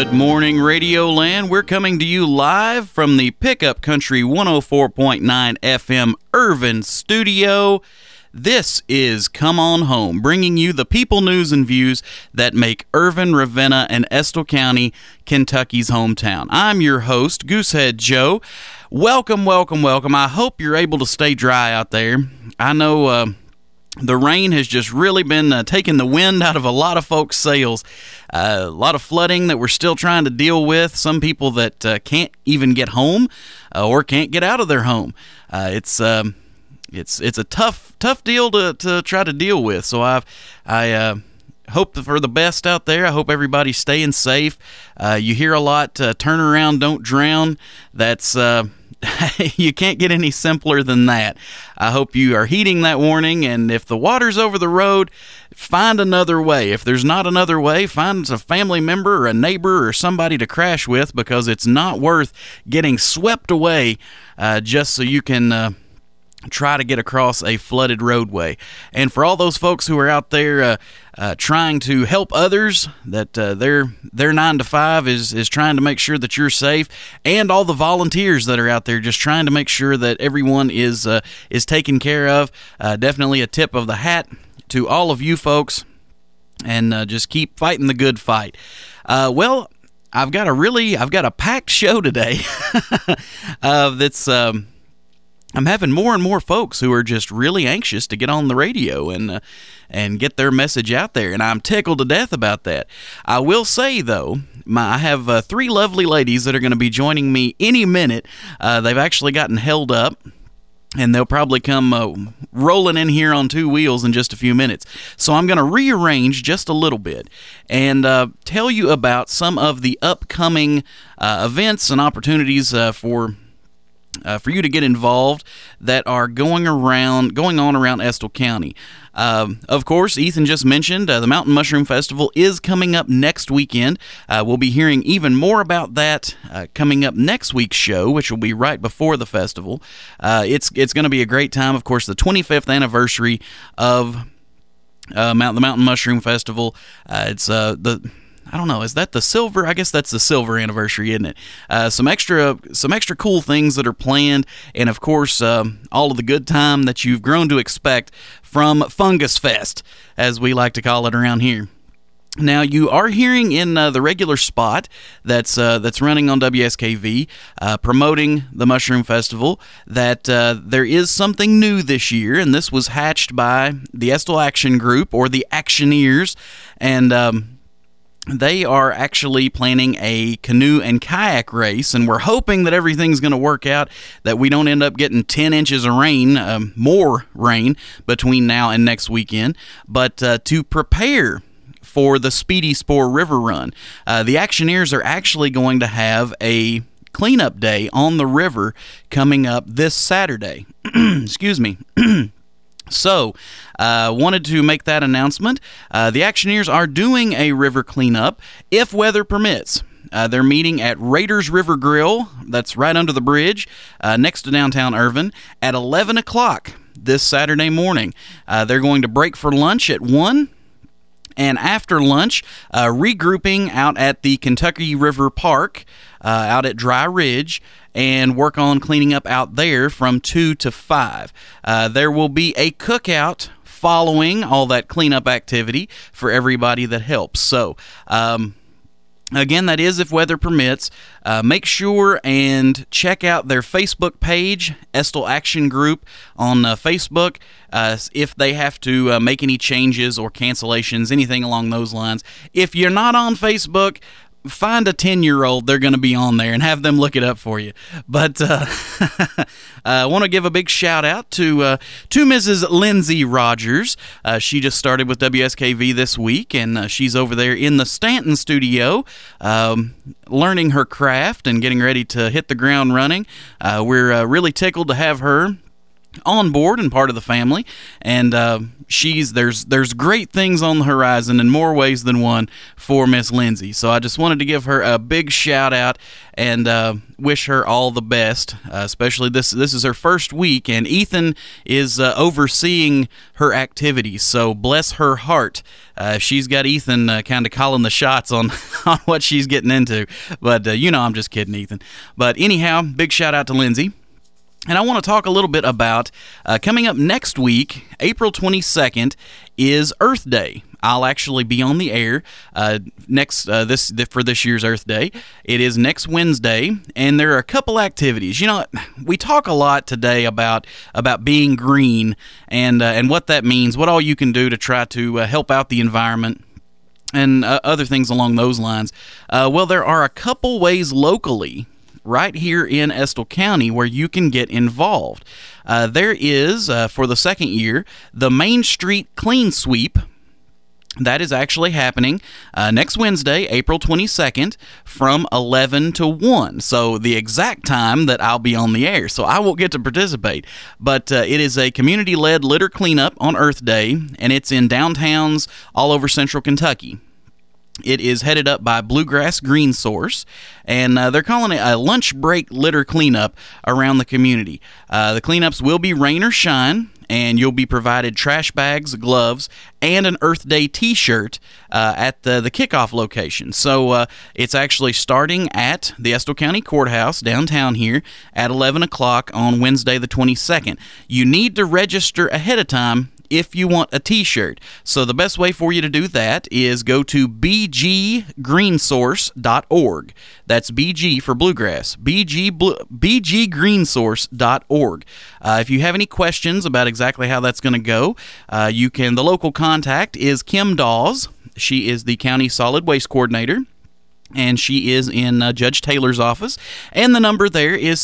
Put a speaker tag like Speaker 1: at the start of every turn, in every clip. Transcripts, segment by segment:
Speaker 1: Good morning, Radio Land. We're coming to you live from the Pickup Country 104.9 FM Irvin studio. This is Come On Home, bringing you the people, news, and views that make Irvin, Ravenna, and Estill County Kentucky's hometown. I'm your host, Goosehead Joe. Welcome, welcome, welcome. I hope you're able to stay dry out there. I know the rain has just really been taking the wind out of a lot of folks' sails. A lot of flooding that we're still trying to deal with. Some people that can't even get home or can't get out of their home. It's a tough deal to try to deal with. So I hope for the best out there. I hope everybody's staying safe. You hear a lot, turn around, don't drown. That's you can't get any simpler than that. I hope you are heeding that warning, and if the water's over the road, find another way. If there's not another way, find a family member or a neighbor or somebody to crash with, because it's not worth getting swept away just so you can try to get across a flooded roadway. And for all those folks who are out there trying to help others, that their 9 to 5 is trying to make sure that you're safe, and all the volunteers that are out there just trying to make sure that everyone is taken care of. Definitely a tip of the hat to all of you folks, and just keep fighting the good fight. Well, I've got a packed show today. I'm having more and more folks who are just really anxious to get on the radio and get their message out there, and I'm tickled to death about that. I will say, though, I have 3 lovely ladies that are going to be joining me any minute. They've actually gotten held up, and they'll probably come rolling in here on 2 wheels in just a few minutes. So I'm going to rearrange just a little bit and tell you about some of the upcoming events and opportunities for you to get involved that are going on around Estill County. Of course, Ethan just mentioned the Mountain Mushroom Festival is coming up next weekend. We'll be hearing even more about that coming up next week's show, which will be right before the festival. It's going to be a great time. Of course, the 25th anniversary of the Mountain Mushroom Festival. I don't know, is that the silver? I guess that's the silver anniversary, isn't it? Some extra cool things that are planned, and of course, all of the good time that you've grown to expect from Fungus Fest, as we like to call it around here. Now, you are hearing in the regular spot that's running on WSKV, promoting the Mushroom Festival, that there is something new this year, and this was hatched by the Estill Action Group, or the Actioneers, and they are actually planning a canoe and kayak race, and we're hoping that everything's going to work out, that we don't end up getting 10 inches of rain, more rain, between now and next weekend. But to prepare for the Speedy Spore River Run, the Actioneers are actually going to have a cleanup day on the river coming up this Saturday. Excuse me. So, wanted to make that announcement. The Actioneers are doing a river cleanup if weather permits. They're meeting at Raiders River Grill, that's right under the bridge, next to downtown Irvin, at 11 o'clock this Saturday morning. They're going to break for lunch at 1. And after lunch, regrouping out at the Kentucky River Park, out at Dry Ridge, and work on cleaning up out there from 2 to 5. There will be a cookout following all that cleanup activity for everybody that helps. So, again, that is if weather permits. Make sure and check out their Facebook page, Estill Action Group, on Facebook, if they have to make any changes or cancellations, anything along those lines. If you're not on Facebook, find a 10-year-old, they're going to be on there, and have them look it up for you. But I want to give a big shout-out to Mrs. Lindsay Rogers. She just started with WSKV this week, and she's over there in the Stanton studio learning her craft and getting ready to hit the ground running. We're really tickled to have her on board and part of the family, and there's great things on the horizon in more ways than one for Miss Lindsay. So I just wanted to give her a big shout out and wish her all the best. Especially this is her first week, and Ethan is overseeing her activities. So bless her heart. She's got Ethan kind of calling the shots on on what she's getting into. But I'm just kidding, Ethan. But anyhow, big shout out to Lindsay. And I want to talk a little bit about coming up next week, April 22nd, is Earth Day. I'll actually be on the air for this year's Earth Day. It is next Wednesday, and there are a couple activities. We talk a lot today about being green and what that means, what all you can do to try to help out the environment, and other things along those lines. Well, there are a couple ways locally right here in Estill County where you can get involved. There is, for the second year, the Main Street Clean Sweep. That is actually happening next Wednesday, April 22nd, from 11 to 1. So the exact time that I'll be on the air. So I won't get to participate. But it is a community-led litter cleanup on Earth Day, and it's in downtowns all over central Kentucky. It is headed up by Bluegrass Green Source, and they're calling it a lunch break litter cleanup around the community. The cleanups will be rain or shine, and you'll be provided trash bags, gloves, and an Earth Day t-shirt at the kickoff location. So it's actually starting at the Estill County Courthouse downtown here at 11 o'clock on Wednesday the 22nd. You need to register ahead of time if you want a t-shirt. So the best way for you to do that is go to bggreensource.org. That's BG for Bluegrass, bggreensource.org. If you have any questions about exactly how that's going to go, the local contact is Kim Dawes. She is the County Solid Waste Coordinator, and she is in Judge Taylor's office, and the number there is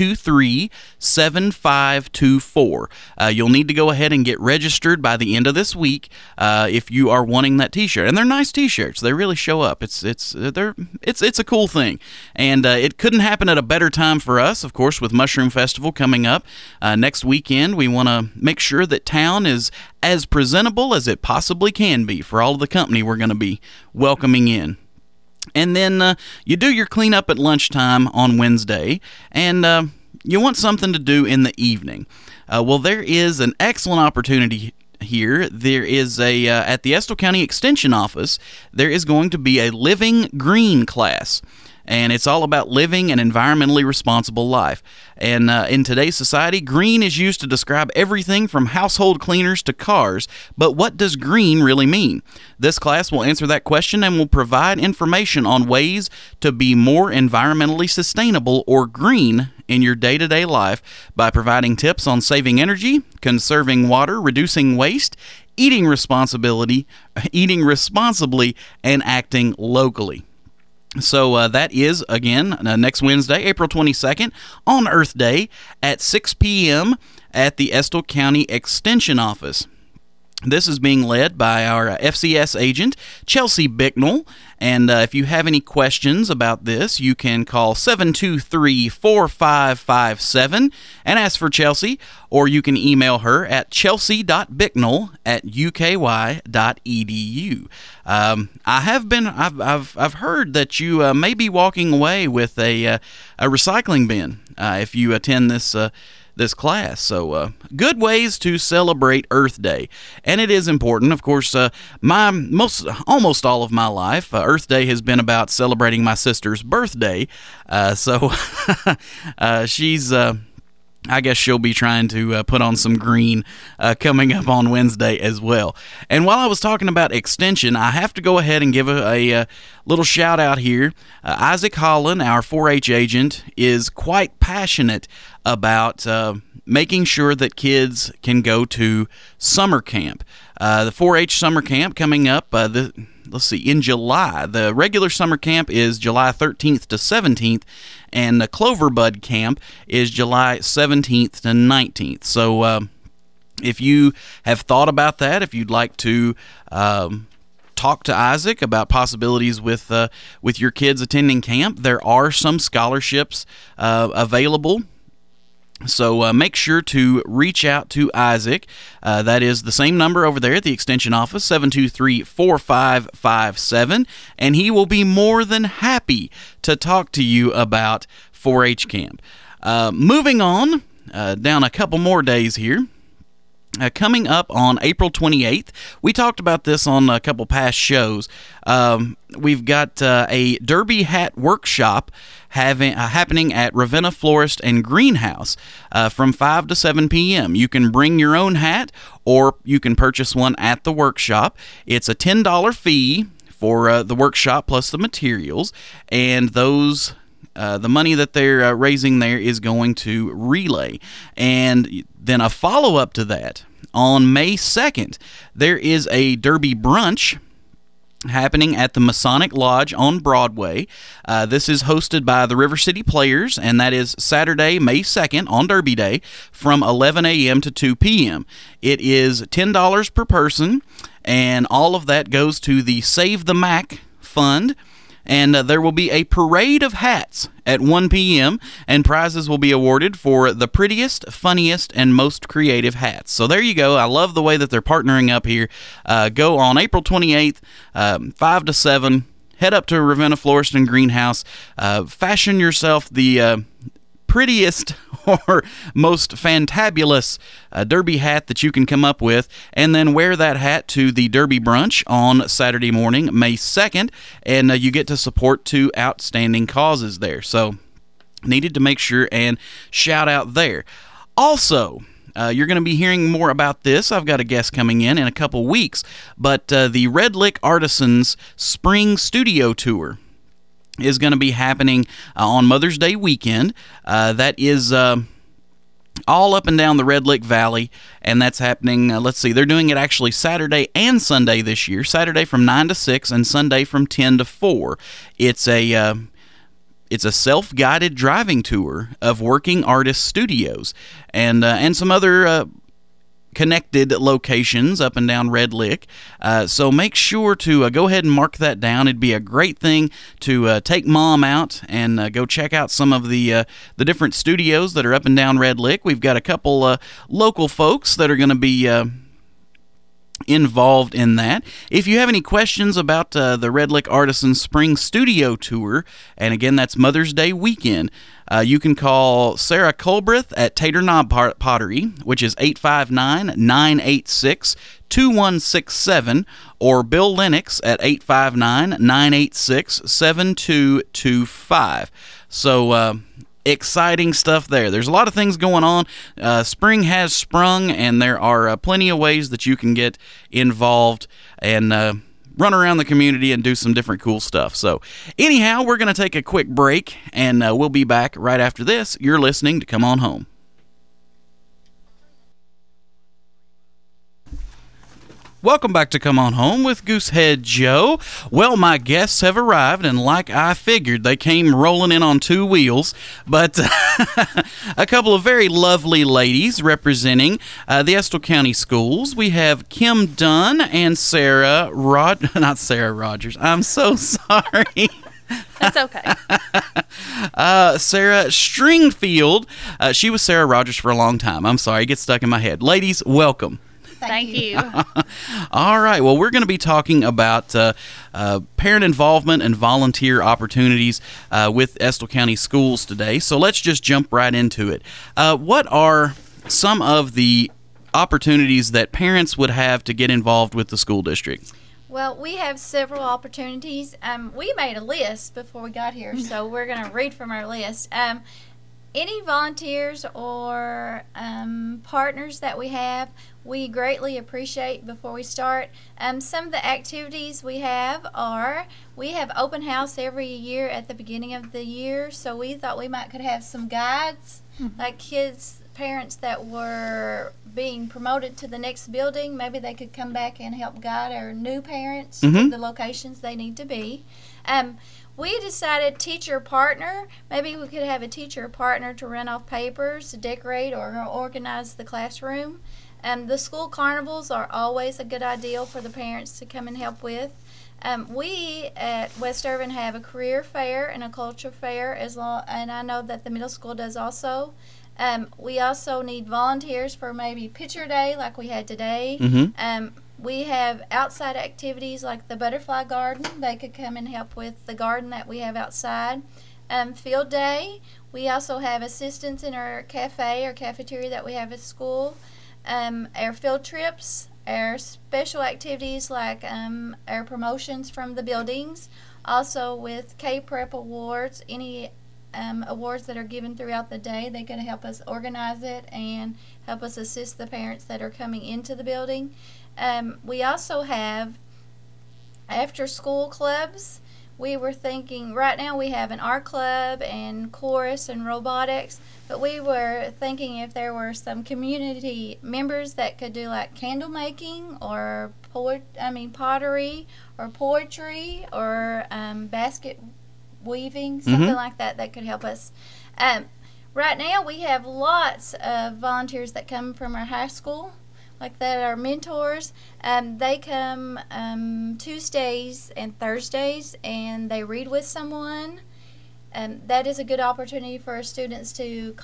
Speaker 1: 723-7524. You'll need to go ahead and get registered by the end of this week if you are wanting that t-shirt. And they're nice t-shirts. They really show up. It's a cool thing. And it couldn't happen at a better time for us, of course, with Mushroom Festival coming up next weekend. We want to make sure that town is as presentable as it possibly can be for all of the company we're going to be welcoming in. And then you do your cleanup at lunchtime on Wednesday, and you want something to do in the evening. Well, there is an excellent opportunity here. There is at the Estill County Extension Office, there is going to be a Living Green class. And it's all about living an environmentally responsible life. And in today's society, green is used to describe everything from household cleaners to cars. But what does green really mean? This class will answer that question and will provide information on ways to be more environmentally sustainable or green in your day-to-day life by providing tips on saving energy, conserving water, reducing waste, eating responsibly, and acting locally. So that is, again, next Wednesday, April 22nd, on Earth Day at 6 p.m. at the Estill County Extension Office. This is being led by our FCS agent, Chelsea Bicknell, and if you have any questions about this, you can call 723-4557 and ask for Chelsea, or you can email her at chelsea.bicknell@uky.edu. I've heard that you may be walking away with a recycling bin if you attend this class. So good ways to celebrate Earth Day. And it is important. Of course, almost all of my life, Earth Day has been about celebrating my sister's birthday. So she's... I guess she'll be trying to put on some green coming up on Wednesday as well. And while I was talking about extension, I have to go ahead and give a little shout out here. Isaac Holland, our 4-H agent, is quite passionate about making sure that kids can go to summer camp. The 4-H summer camp coming up, in July. The regular summer camp is July 13th to 17th, and the Cloverbud camp is July 17th to 19th. So if you have thought about that, if you'd like to talk to Isaac about possibilities with your kids attending camp, there are some scholarships available So make sure to reach out to Isaac. That is the same number over there at the Extension office, 723-4557, and he will be more than happy to talk to you about 4-H camp. Moving on, down a couple more days here. Coming up on April 28th, we talked about this on a couple past shows. We've got a derby hat workshop happening at Ravenna Florist and Greenhouse from 5 to 7 p.m. You can bring your own hat, or you can purchase one at the workshop. It's a $10 fee for the workshop plus the materials, and those the money that they're raising there is going to Relay. And then a follow-up to that, on May 2nd, there is a Derby brunch happening at the Masonic Lodge on Broadway. This is hosted by the River City Players, and that is Saturday, May 2nd, on Derby Day, from 11 a.m. to 2 p.m. It is $10 per person, and all of that goes to the Save the Mac Fund. And there will be a parade of hats at 1 p.m., and prizes will be awarded for the prettiest, funniest, and most creative hats. So there you go. I love the way that they're partnering up here. Go on April 28th, 5 to 7. Head up to Ravenna Florist and Greenhouse. Fashion yourself the prettiest or most fantabulous derby hat that you can come up with, and then wear that hat to the derby brunch on Saturday morning, May 2nd, and you get to support 2 outstanding causes there. So needed to make sure and shout out there. Also, you're going to be hearing more about this. I've got a guest coming in a couple weeks, but the Red Lick Artisans Spring Studio Tour is going to be happening on Mother's Day weekend. That is all up and down the Red Lick Valley, and that's happening, let's see, they're doing it actually Saturday and Sunday this year. Saturday from 9 to 6 and Sunday from 10 to 4. It's a self-guided driving tour of working artist studios and some other connected locations up and down Red Lick. So make sure to go ahead and mark that down. It'd be a great thing to take Mom out and go check out some of the different studios that are up and down Red Lick. We've got a couple local folks that are going to be involved in that. If you have any questions about the Red Lick Artisan Spring Studio Tour, and again, that's Mother's Day weekend, you can call Sarah Colbreth at Tater Knob Pottery, which is 859-986-2167, or Bill Lennox at 859-986-7225. So, exciting stuff there. There's a lot of things going on. Spring has sprung, and there are plenty of ways that you can get involved and run around the community and do some different cool stuff. So anyhow, we're going to take a quick break, and we'll be back right after this. You're listening to Come On Home. Welcome back to Come On Home with Goosehead Joe. Well, my guests have arrived, and like I figured, they came rolling in on 2 wheels, but a couple of very lovely ladies representing the Estill County Schools. We have Kim Dunn and not Sarah Rogers. I'm so sorry.
Speaker 2: That's okay.
Speaker 1: Sarah Stringfield. She was Sarah Rogers for a long time. I'm sorry, it gets stuck in my head. Ladies, welcome.
Speaker 2: Thank you.
Speaker 1: All right. Well, we're going to be talking about parent involvement and volunteer opportunities with Estill County Schools today. So let's just jump right into it. What are some of the opportunities that parents would have to get involved with the school district?
Speaker 2: Well, we have several opportunities. We made a list before we got here, so we're going to read from our list. Any volunteers or partners that we have, we greatly appreciate before we start. Some of the activities we have open house every year at the beginning of the year, so we thought we could have some guides, like parents that were being promoted to the next building. Maybe they could come back and help guide our new parents to the locations they need to be. We decided teacher partner. Maybe we could have a teacher partner to run off papers, decorate, or organize the classroom. The school carnivals are always a good idea for the parents to come and help with. We at West Irvin have a career fair and a culture fair, and I know that the middle school does also. We also need volunteers for maybe picture day like we had today. We have outside activities like the butterfly garden. They could come and help with the garden that we have outside. Field day. We also have assistants in our cafe or cafeteria that we have at school. Our field trips, our special activities like our promotions from the buildings. Also with K-Prep awards, any awards that are given throughout the day, they can help us organize it and help us assist the parents that are coming into the building. We also have after-school clubs. We were thinking, right now we have an art club and chorus and robotics, but we were thinking if there were some community members that could do like candle making or pottery or poetry or basket weaving, something like that could help us. Right now we have lots of volunteers that come from our high school, like that are mentors. They come Tuesdays and Thursdays and they read with someone. That is a good opportunity for our students to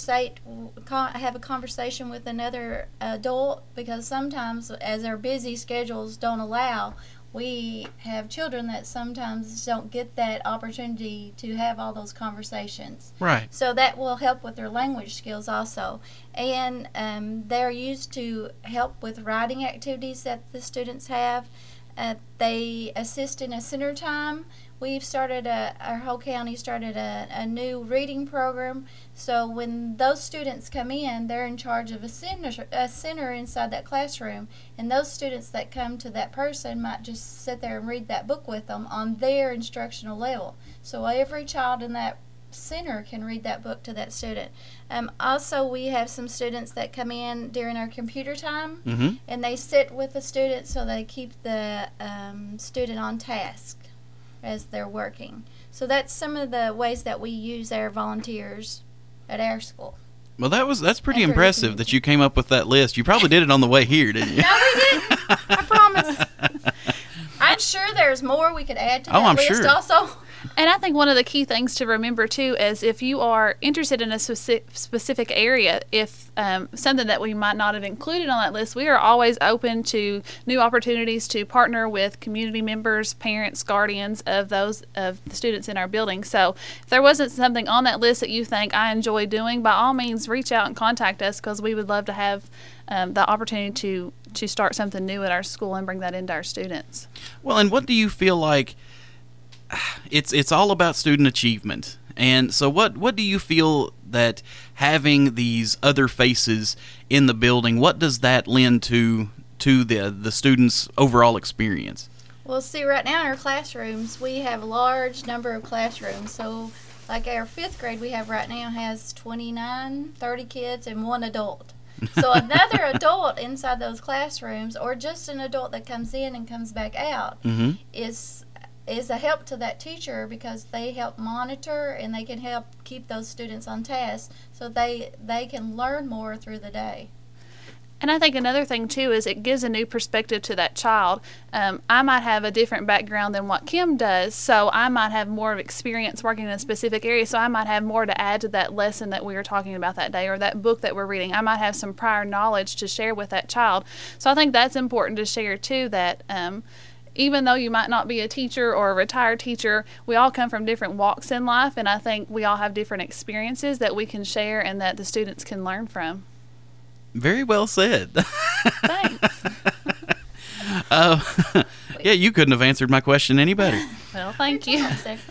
Speaker 2: have a conversation with another adult, because sometimes as our busy schedules don't allow, we have children that sometimes don't get that opportunity to have all those conversations.
Speaker 1: Right.
Speaker 2: So that will help with their language skills also. And they're used to help with writing activities that the students have. They assist in a center time. We've started our whole county started a new reading program. So when those students come in, they're in charge of a center inside that classroom. And those students that come to that person might just sit there and read that book with them on their instructional level. So every child in that center can read that book to that student. Also, we have some students that come in during our computer time, and they sit with the student so they keep the student on task as they're working. So that's some of the ways that we use our volunteers at our school.
Speaker 1: Well, that's pretty impressive that you came up with that list. You probably did it on the way here, didn't you?
Speaker 2: No, we didn't. I promise. I'm sure there's more we could add to that list
Speaker 1: sure.
Speaker 2: also.
Speaker 3: And I think one of the key things to remember, too, is if you are interested in a specific area, if something that we might not have included on that list, we are always open to new opportunities to partner with community members, parents, guardians of the students in our building. So if there wasn't something on that list that you think I enjoy doing, by all means, reach out and contact us, because we would love to have the opportunity to start something new at our school and bring that into our students.
Speaker 1: Well, and what do you feel like? It's all about student achievement, and so what do you feel that having these other faces in the building, what does that lend to the students' overall experience?
Speaker 2: Well, see, right now in our classrooms, we have a large number of classrooms. So, like our 5th grade we have right now has 29, 30 kids and 1 adult. So another adult inside those classrooms, or just an adult that comes in and comes back out, is a help to that teacher, because they help monitor and they can help keep those students on task so they can learn more through the day.
Speaker 3: And I think another thing, too, is it gives a new perspective to that child. I might have a different background than what Kim does, so I might have more of experience working in a specific area, so I might have more to add to that lesson that we were talking about that day, or that book that we're reading. I might have some prior knowledge to share with that child. So I think that's important to share, too, that even though you might not be a teacher or a retired teacher, we all come from different walks in life, and I think we all have different experiences that we can share and that the students can learn from.
Speaker 1: Very well said.
Speaker 3: Thanks.
Speaker 1: Yeah, you couldn't have answered my question any better.
Speaker 3: Well, thank you.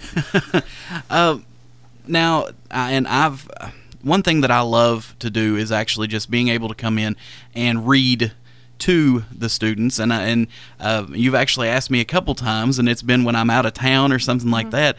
Speaker 1: Now, one thing that I love to do is actually just being able to come in and read to the students, and you've actually asked me a couple times, and it's been when I'm out of town or something like that.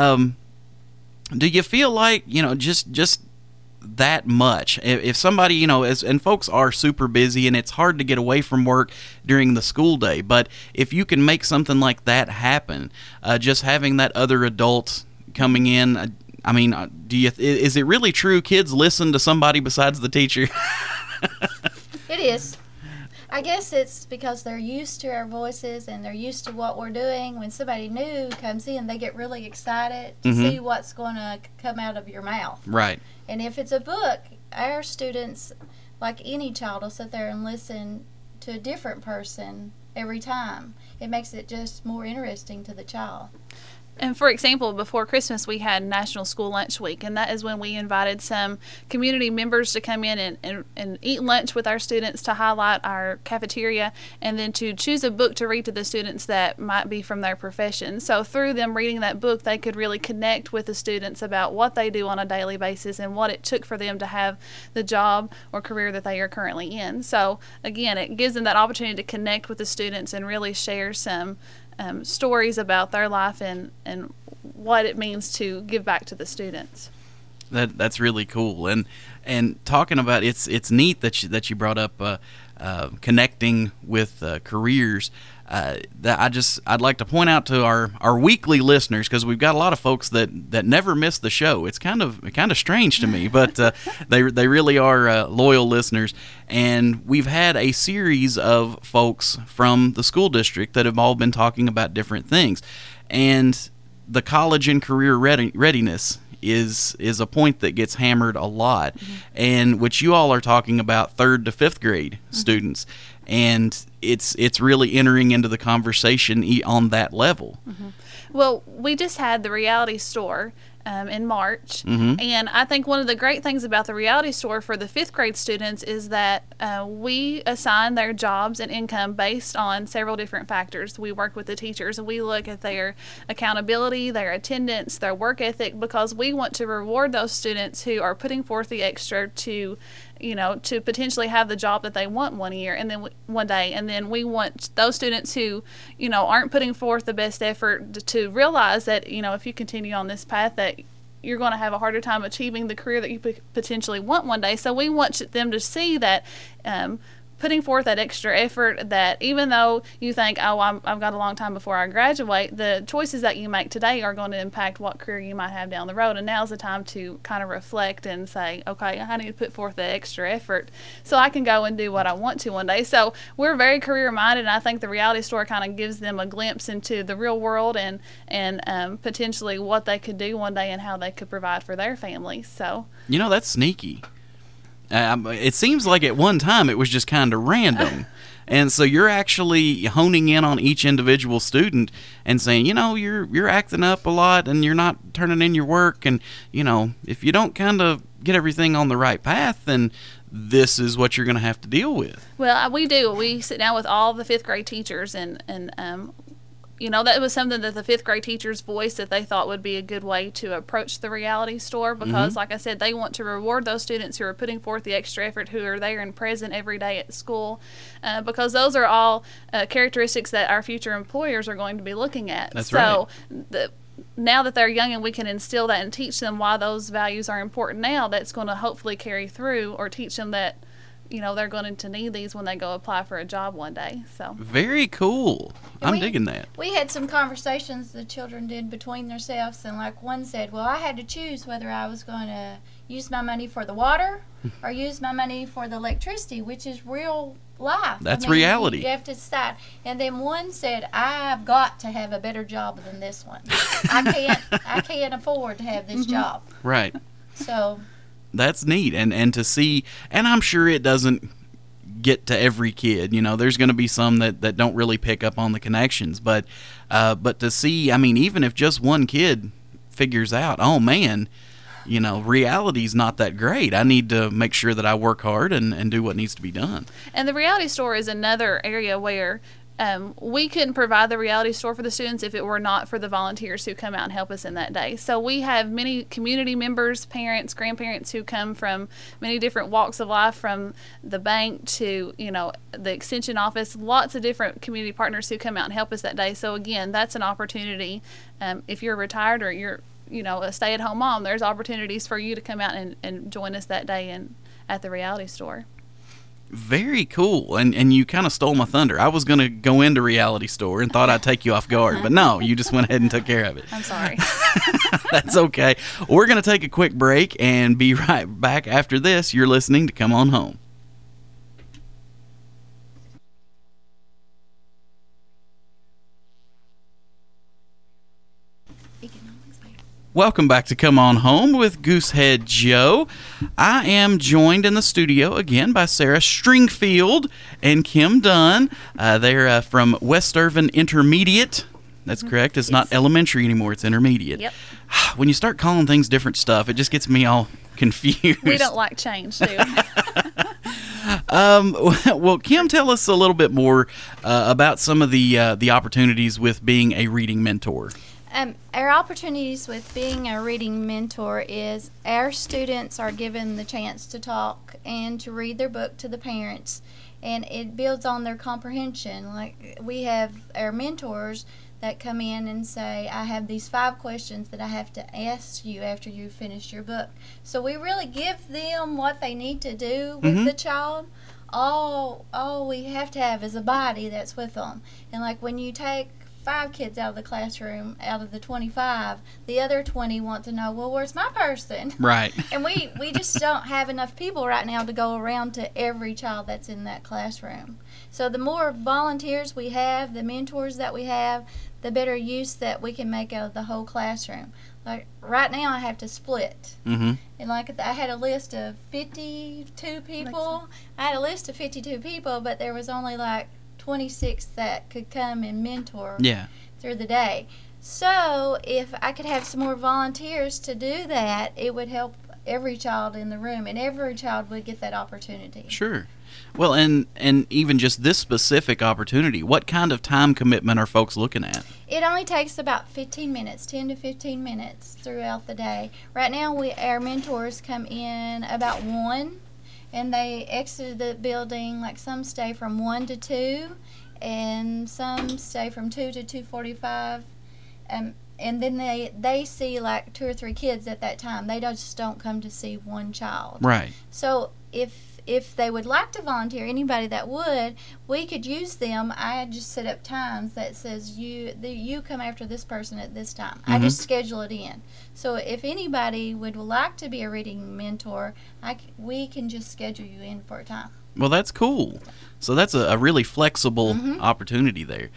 Speaker 1: Do you feel like, just that much, if somebody, and folks are super busy and it's hard to get away from work during the school day, but if you can make something like that happen, just having that other adult coming in, is it really true kids listen to somebody besides the teacher?
Speaker 2: It is. I guess it's because they're used to our voices and they're used to what we're doing. When somebody new comes in, they get really excited to see what's going to come out of your mouth.
Speaker 1: Right.
Speaker 2: And if it's a book, our students, like any child, will sit there and listen to a different person every time. It makes it just more interesting to the child.
Speaker 3: And for example, before Christmas, we had National School Lunch Week, and that is when we invited some community members to come in and eat lunch with our students to highlight our cafeteria, and then to choose a book to read to the students that might be from their profession. So through them reading that book, they could really connect with the students about what they do on a daily basis and what it took for them to have the job or career that they are currently in. So again, it gives them that opportunity to connect with the students and really share some stories about their life and what it means to give back to the students.
Speaker 1: That's really cool. And talking about it's neat that you brought up connecting with careers. I'd like to point out to our weekly listeners, because we've got a lot of folks that never miss the show. It's kind of strange to me, but they really are loyal listeners. And we've had a series of folks from the school district that have all been talking about different things, and the college and career readiness is a point that gets hammered a lot, and which you all are talking about 3rd to 5th grade students, and it's really entering into the conversation on that level.
Speaker 3: Well, we just had the reality store in March, and I think one of the great things about the reality store for the 5th grade students is that we assign their jobs and income based on several different factors. We work with the teachers and we look at their accountability, their attendance, their work ethic, because we want to reward those students who are putting forth the extra to potentially have the job that they want one day. And then we want those students who, aren't putting forth the best effort to realize that, if you continue on this path, that you're going to have a harder time achieving the career that you potentially want one day. So we want them to see that putting forth that extra effort, that even though you think, I've got a long time before I graduate, the choices that you make today are going to impact what career you might have down the road. And now's the time to kind of reflect and say, okay, I need to put forth the extra effort so I can go and do what I want to one day. So we're very career minded, and I think the reality store kind of gives them a glimpse into the real world and potentially what they could do one day and how they could provide for their families. So
Speaker 1: that's sneaky. It seems like at one time it was just kind of random. And so you're actually honing in on each individual student and saying, you're acting up a lot and you're not turning in your work. And, if you don't kind of get everything on the right path, then this is what you're going to have to deal with.
Speaker 3: Well, we do. We sit down with all the 5th grade teachers and that was something that the 5th grade teachers voiced that they thought would be a good way to approach the reality store, because like I said, they want to reward those students who are putting forth the extra effort, who are there and present every day at school, because those are all characteristics that our future employers are going to be looking at.
Speaker 1: That's right.
Speaker 3: Now that they're young and we can instill that and teach them why those values are important now, that's going to hopefully carry through, or teach them that they're going to need these when they go apply for a job one day. So
Speaker 1: very cool. I'm digging that.
Speaker 2: We had some conversations the children did between themselves, and like one said, well, I had to choose whether I was going to use my money for the water or use my money for the electricity, which is real life.
Speaker 1: That's reality.
Speaker 2: You have to decide. And then one said, I've got to have a better job than this one. I can't afford to have this job.
Speaker 1: Right.
Speaker 2: So
Speaker 1: that's neat, and to see, and I'm sure it doesn't get to every kid. There's going to be some that don't really pick up on the connections, but to see, even if just one kid figures out, oh man, reality's not that great. I need to make sure that I work hard and do what needs to be done.
Speaker 3: And the reality store is another area where we couldn't provide the reality store for the students if it were not for the volunteers who come out and help us in that day. So we have many community members, parents, grandparents who come from many different walks of life, from the bank to, the extension office, lots of different community partners who come out and help us that day. So again, that's an opportunity. If you're retired or you're, a stay-at-home mom, there's opportunities for you to come out and join us that day at the reality store.
Speaker 1: Very cool. And you kind of stole my thunder. I was going to go into reality store and thought I'd take you off guard, but no, you just went ahead and took care of it.
Speaker 3: I'm sorry.
Speaker 1: That's okay. We're going to take a quick break and be right back after this. You're listening to Come On Home. Welcome back to Come On Home with Goosehead Joe. I am joined in the studio again by Sarah Stringfield and Kim Dunn. They're from West Irvin Intermediate. That's correct. It's not elementary anymore. It's intermediate.
Speaker 3: Yep.
Speaker 1: When you start calling things different stuff, it just gets me all confused.
Speaker 3: We don't like change, do we?
Speaker 1: Well, Kim, tell us a little bit more about some of the opportunities with being a reading mentor.
Speaker 2: Our opportunities with being a reading mentor is our students are given the chance to talk and to read their book to the parents, and it builds on their comprehension. Like, we have our mentors that come in and say, I have these 5 questions that I have to ask you after you finish your book. So we really give them what they need to do with the child. All we have to have is a body that's with them. And like when you take 5 kids out of the classroom, out of the 25, the other 20 want to know, well, where's my person?
Speaker 1: Right.
Speaker 2: And we just don't have enough people right now to go around to every child that's in that classroom. So the more volunteers we have, the mentors that we have, the better use that we can make out of the whole classroom. Like right now I have to split. And like I had a list of 52 people. I had a list of 52 people, but there was only like 26 that could come and mentor through the day. So if I could have some more volunteers to do that, it would help every child in the room, and every child would get that opportunity.
Speaker 1: Sure. Well, and even just this specific opportunity, what kind of time commitment are folks looking at?
Speaker 2: It only takes about 15 minutes, 10 to 15 minutes throughout the day. Right now, our mentors come in about 1, and they exit the building. Like some stay from 1 to 2, and some stay from 2 to 2:45. And then they see like 2 or 3 kids at that time. They just don't come to see one child.
Speaker 1: Right.
Speaker 2: So if they would like to volunteer, anybody that would, we could use them. I just set up times that says you come after this person at this time. I just schedule it in. So if anybody would like to be a reading mentor, we can just schedule you in for a time.
Speaker 1: Well, that's cool. So that's a really flexible opportunity there.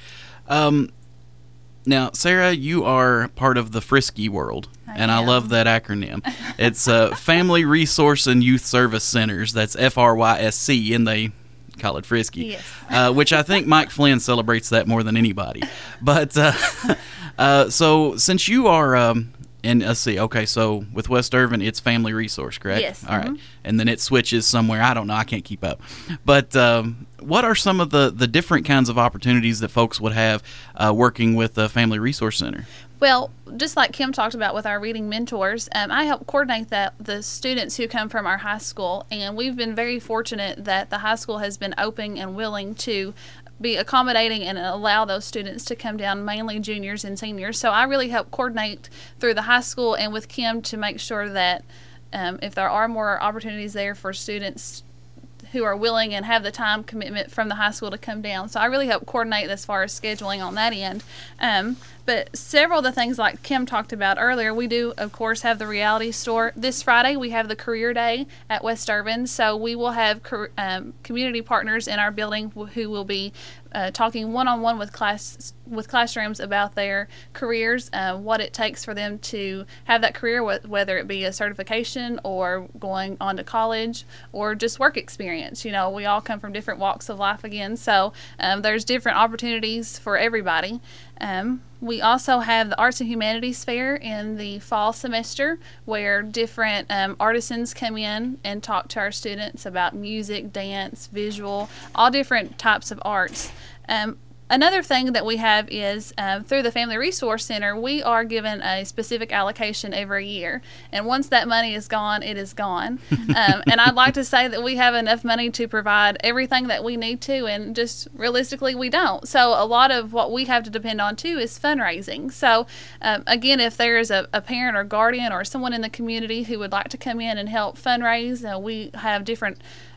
Speaker 1: Now, Sarah, you are part of the Frisky world, and I love that acronym. It's Family Resource and Youth Service Centers. That's FRYSC, and they call it Frisky, which I think Mike Flynn celebrates that more than anybody. But so since you are and let's see, okay, so with West Irvin, it's Family Resource, correct?
Speaker 3: Yes.
Speaker 1: All right. And then it switches somewhere. I don't know. I can't keep up. But what are some of the different kinds of opportunities that folks would have working with the Family Resource Center?
Speaker 3: Well, just like Kim talked about with our reading mentors, I help coordinate the students who come from our high school, and we've been very fortunate that the high school has been open and willing to be accommodating and allow those students to come down, mainly juniors and seniors. So I really help coordinate through the high school and with Kim to make sure that if there are more opportunities there for students who are willing and have the time commitment from the high school to come down. So I really help coordinate as far as scheduling on that end. But several of the things like Kim talked about earlier, we do, of course, have the reality store. This Friday, we have the Career Day at West Irvin. So we will have community partners in our building who will be talking one-on-one with classrooms about their careers, what it takes for them to have that career, whether it be a certification or going on to college or just work experience. You know, we all come from different walks of life again, so there's different opportunities for everybody. We also have the Arts and Humanities Fair in the fall semester where different artisans come in and talk to our students about music, dance, visual, all different types of arts. Another thing that we have is through the Family Resource Center, we are given a specific allocation every year. And once that money is gone, it is gone. And I'd like to say that we have enough money to provide everything that we need to, and just realistically, we don't. So a lot of what we have to depend on, too, is fundraising. So, again, if there is a parent or guardian or someone in the community who would like to come in and help fundraise, we have different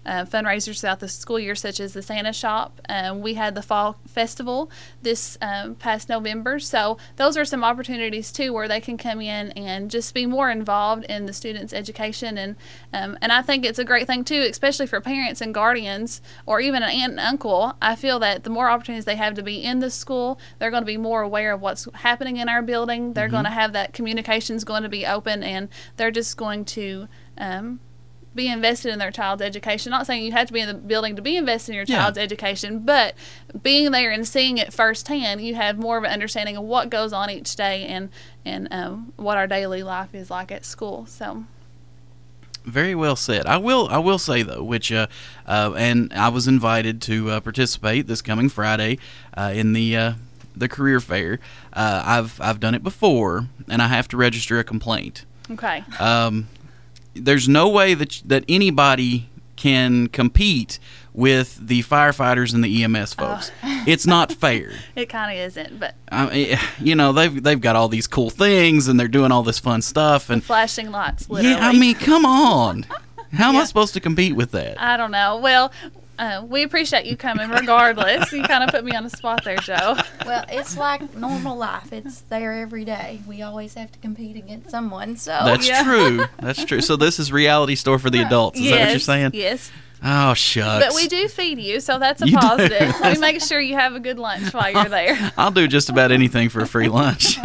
Speaker 3: fundraisers throughout the school year, such as the Santa Shop. We had the Fall Festival this past November. So those are some opportunities, too, where they can come in and just be more involved in the students' education. And I think it's a great thing, too, especially for parents and guardians or even an aunt and uncle. I feel that the more opportunities they have to be in the school, they're going to be more aware of what's happening in our building. They're going to have that communication's going to be open, and they're just going to be invested in their child's education. Not saying you have to be in the building to be invested in your child's education, but being there and seeing it firsthand, you have more of an understanding of what goes on each day and what our daily life is like at school. So.
Speaker 1: Very well said. I will say though, which and I was invited to participate this coming Friday in the career fair. I've done it before, and I have to register a complaint.
Speaker 3: Okay.
Speaker 1: There's no way that anybody can compete with the firefighters and the EMS folks. It's not fair.
Speaker 3: It kind of isn't, but
Speaker 1: they've got all these cool things and they're doing all this fun stuff and
Speaker 3: flashing lights. Literally.
Speaker 1: Yeah, I mean, come on. How am I supposed to compete with that?
Speaker 3: I don't know. Well, we appreciate you coming regardless. You kind of put me on the spot there, Joe.
Speaker 2: Well, it's like normal life. It's there every day. We always have to compete against someone. So
Speaker 1: That's true. That's true. So this is Reality Store for the adults. Is that what you're saying?
Speaker 3: Yes.
Speaker 1: Oh, shucks.
Speaker 3: But we do feed you, so that's a positive. We make sure you have a good lunch while you're there.
Speaker 1: I'll do just about anything for a free lunch.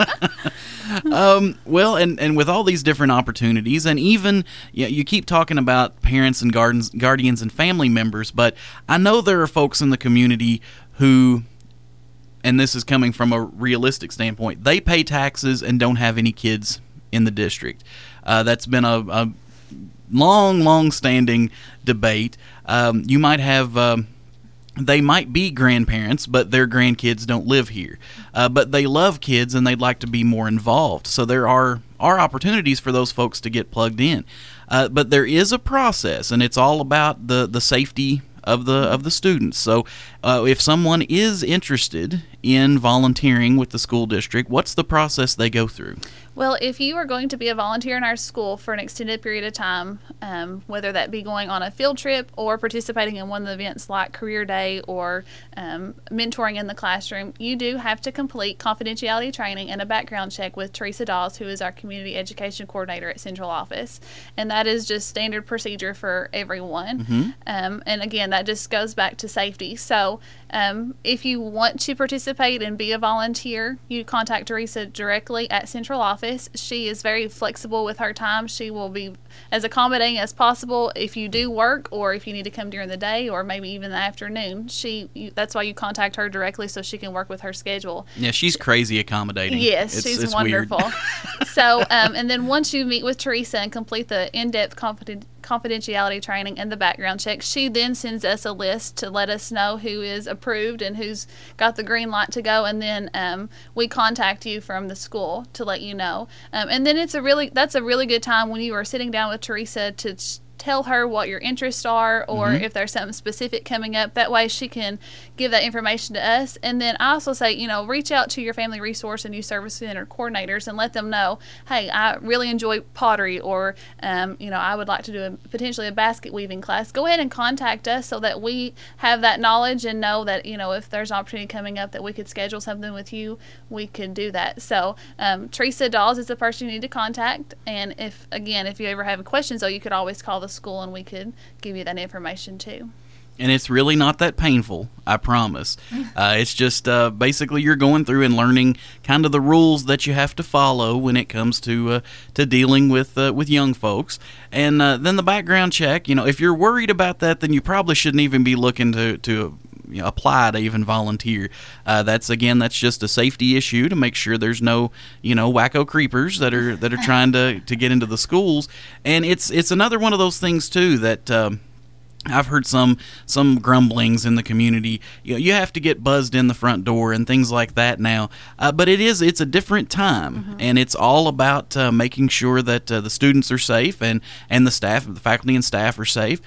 Speaker 1: Well, and with all these different opportunities, and even you keep talking about parents and guardians and family members, but I know there are folks in the community who, and this is coming from a realistic standpoint, they pay taxes and don't have any kids in the district. That's been a long-standing debate. You might have... they might be grandparents, but their grandkids don't live here. But they love kids and they'd like to be more involved. So there are opportunities for those folks to get plugged in. But there is a process, and it's all about the safety of the students. So if someone is interested in volunteering with the school district, what's the process they go through?
Speaker 3: Well, if you are going to be a volunteer in our school for an extended period of time, whether that be going on a field trip or participating in one of the events like Career Day or mentoring in the classroom, you do have to complete confidentiality training and a background check with Teresa Dawes, who is our community education coordinator at Central Office. And that is just standard procedure for everyone.
Speaker 1: Mm-hmm.
Speaker 3: And again, that just goes back to safety. So if you want to participate and be a volunteer, you contact Teresa directly at Central Office. She is very flexible with her time. She will be as accommodating as possible if you do work or if you need to come during the day or maybe even the afternoon. That's why you contact her directly so she can work with her schedule.
Speaker 1: Yeah, she's crazy accommodating.
Speaker 3: Yes, she's wonderful. So, and then once you meet with Teresa and complete the in-depth confidentiality training and the background check, she then sends us a list to let us know who is approved and who's got the green light to go, and then we contact you from the school to let you know. And then that's a really good time when you are sitting down with Teresa to tell her what your interests are or if there's something specific coming up. That way she can give that information to us. And then I also say, reach out to your Family Resource and Youth Service Center coordinators and let them know, hey, I really enjoy pottery or, I would like to do potentially a basket weaving class. Go ahead and contact us so that we have that knowledge and know that, if there's an opportunity coming up that we could schedule something with you, we could do that. So Teresa Dawes is the person you need to contact. And if you ever have questions, though, you could always call the school and we could give you that information too.
Speaker 1: And it's really not that painful, I promise. It's just basically you're going through and learning kind of the rules that you have to follow when it comes to dealing with young folks. And then the background check, if you're worried about that, then you probably shouldn't even be looking to apply to even volunteer. That's just a safety issue to make sure there's no wacko creepers that are trying to get into the schools. And it's another one of those things too that I've heard some grumblings in the community. You have to get buzzed in the front door and things like that now. But it's a different time, and it's all about making sure that the students are safe and the staff, the faculty and staff are safe.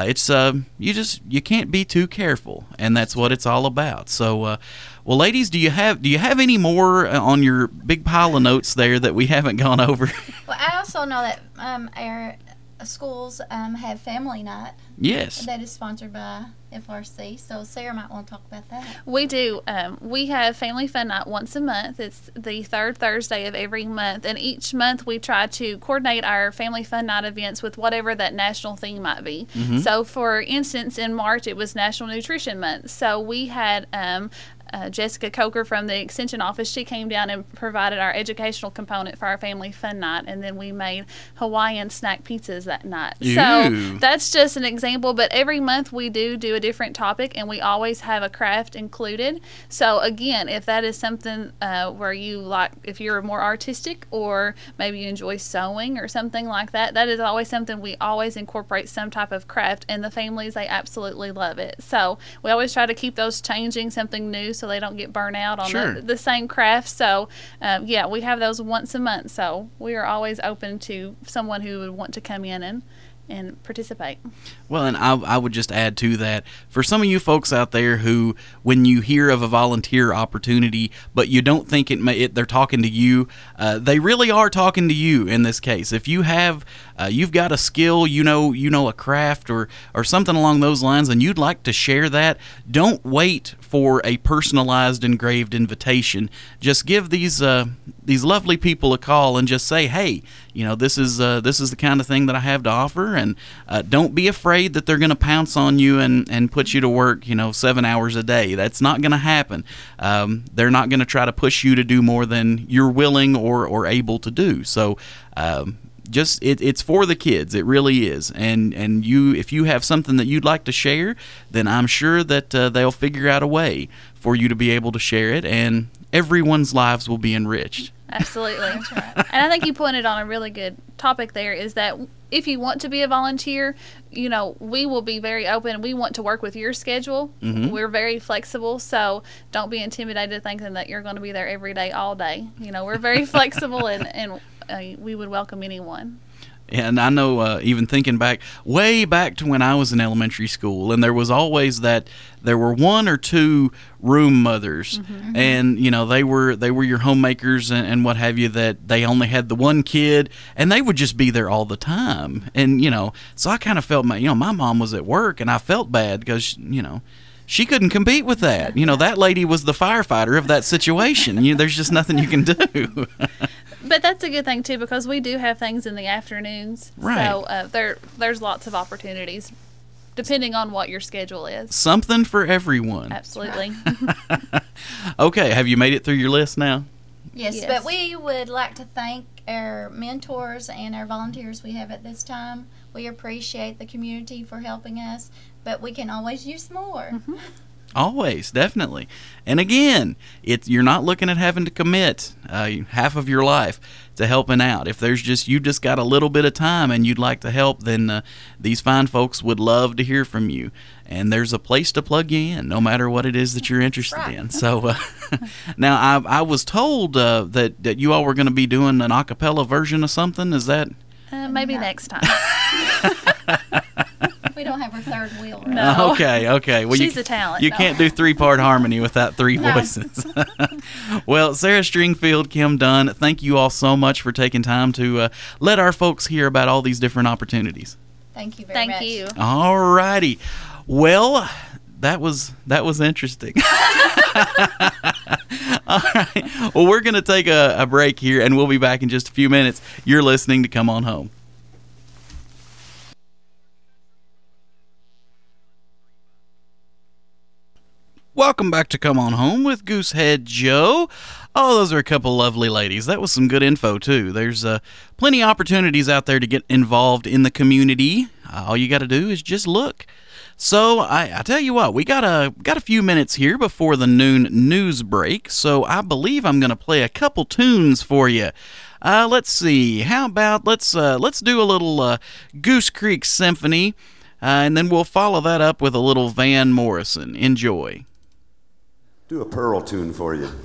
Speaker 1: You can't be too careful, and that's what it's all about. So, well, ladies, do you have any more on your big pile of notes there that we haven't gone over?
Speaker 2: Well, I also know that schools have family night.
Speaker 1: Yes.
Speaker 2: That is sponsored by FRC. So Sarah might want to talk about that.
Speaker 3: We do. We have Family Fun Night once a month. It's the third Thursday of every month, and each month we try to coordinate our Family Fun Night events with whatever that national theme might be. So, for instance, in March it was National Nutrition Month. So we had Jessica Coker from the Extension Office. She came down and provided our educational component for our Family Fun Night, and then we made Hawaiian snack pizzas that night.
Speaker 1: Ew.
Speaker 3: So that's just an example, but every month we do a different topic, and we always have a craft included. So again, if that is something where you like, if you're more artistic or maybe you enjoy sewing or something like that, that is always something we always incorporate some type of craft, and the families, they absolutely love it. So we always try to keep those changing, something new, so they don't get burnt out on
Speaker 1: Sure.
Speaker 3: the same craft. So, yeah, we have those once a month. So we are always open to someone who would want to come in and participate.
Speaker 1: Well, and I would just add to that, for some of you folks out there who, when you hear of a volunteer opportunity, but you don't think they're talking to you, they really are talking to you in this case. If you have, you've got a skill, you know a craft or something along those lines, and you'd like to share that, don't wait for a personalized engraved invitation. Just give these lovely people a call and just say, hey, this is the kind of thing that I have to offer, and don't be afraid that they're going to pounce on you and put you to work 7 hours a day. That's not going to happen. They're not going to try to push you to do more than you're willing or able to do. So it's for the kids. It really is. And you, if you have something that you'd like to share, then I'm sure that they'll figure out a way for you to be able to share it, and everyone's lives will be enriched.
Speaker 3: Absolutely. That's right. And I think you pointed on a really good topic there, is that if you want to be a volunteer, we will be very open. We want to work with your schedule.
Speaker 1: Mm-hmm.
Speaker 3: We're very flexible, so don't be intimidated thinking that you're going to be there every day, all day. We're very flexible, and we would welcome anyone.
Speaker 1: And I know, even thinking way back to when I was in elementary school, and there was always there were one or two room mothers,
Speaker 3: Mm-hmm.
Speaker 1: and they were your homemakers and what have you, that they only had the one kid, and they would just be there all the time. And so I kind of felt my mom was at work, and I felt bad because she couldn't compete with that. That lady was the firefighter of that situation. There's just nothing you can do.
Speaker 3: But that's a good thing, too, because we do have things in the afternoons.
Speaker 1: Right.
Speaker 3: So there's lots of opportunities, depending on what your schedule is.
Speaker 1: Something for everyone.
Speaker 3: Absolutely.
Speaker 1: Okay, have you made it through your list now?
Speaker 2: Yes,
Speaker 3: Yes.
Speaker 2: but we would like to thank our mentors and our volunteers we have at this time. We appreciate the community for helping us, but we can always use more.
Speaker 3: Mm-hmm.
Speaker 1: Always, definitely. And again, you're not looking at having to commit half of your life to helping out. If you just got a little bit of time and you'd like to help, then these fine folks would love to hear from you. And there's a place to plug you in, no matter what it is that you're interested
Speaker 2: Right.
Speaker 1: in. So now I was told that you all were going to be doing an a cappella version of something. Is that?
Speaker 3: Maybe
Speaker 2: No.
Speaker 3: next time.
Speaker 2: We don't have our third wheel. Right?
Speaker 3: No.
Speaker 1: Okay. Well,
Speaker 3: She's a talent.
Speaker 1: You
Speaker 3: No.
Speaker 1: can't do 3-part harmony without 3
Speaker 2: No.
Speaker 1: voices. Well, Sarah Stringfield, Kim Dunn, thank you all so much for taking time to let our folks hear about all these different opportunities.
Speaker 2: Thank you very much.
Speaker 3: Thank you.
Speaker 1: All righty. Well, that was interesting. All right. Well, we're going to take a break here, and we'll be back in just a few minutes. You're listening to Come On Home. Welcome back to Come On Home with Goosehead Joe. Oh, those are a couple lovely ladies. That was some good info, too. There's plenty of opportunities out there to get involved in the community. All you got to do is just look. So, I tell you what, we got a few minutes here before the noon news break, so I believe I'm going to play a couple tunes for you. Let's see. How about let's do a little Goose Creek Symphony, and then we'll follow that up with a little Van Morrison. Enjoy.
Speaker 4: Do a Pearl tune for you.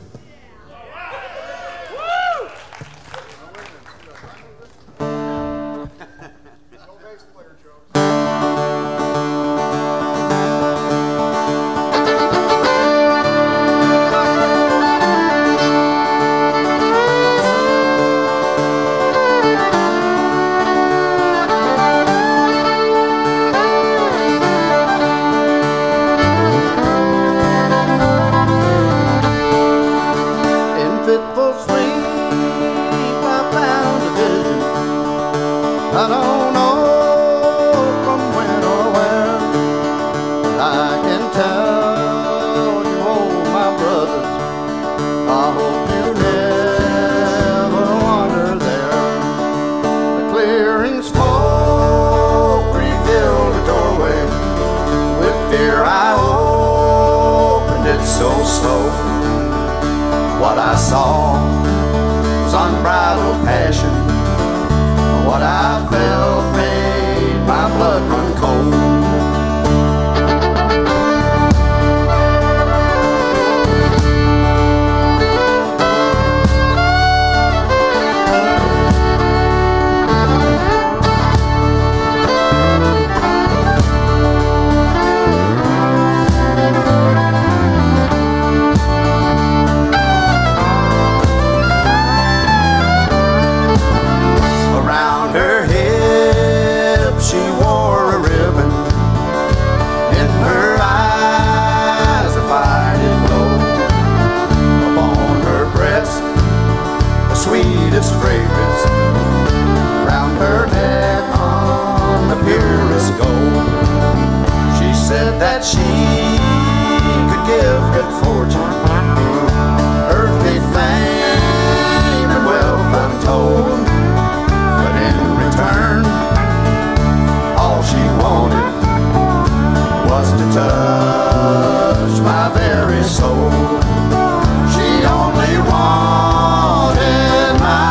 Speaker 5: sweetest fragrance round her neck on the purest gold. She said that she could give good fortune, earthly fame and wealth untold, but in return all she wanted was to touch my very soul. She only wanted my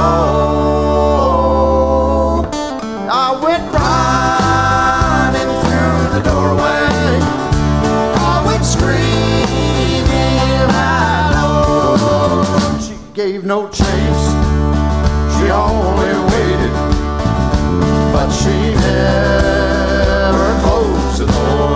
Speaker 5: soul. I went running through the doorway, I went screaming, I know. She gave no chase, she only waited, but she never closed the door.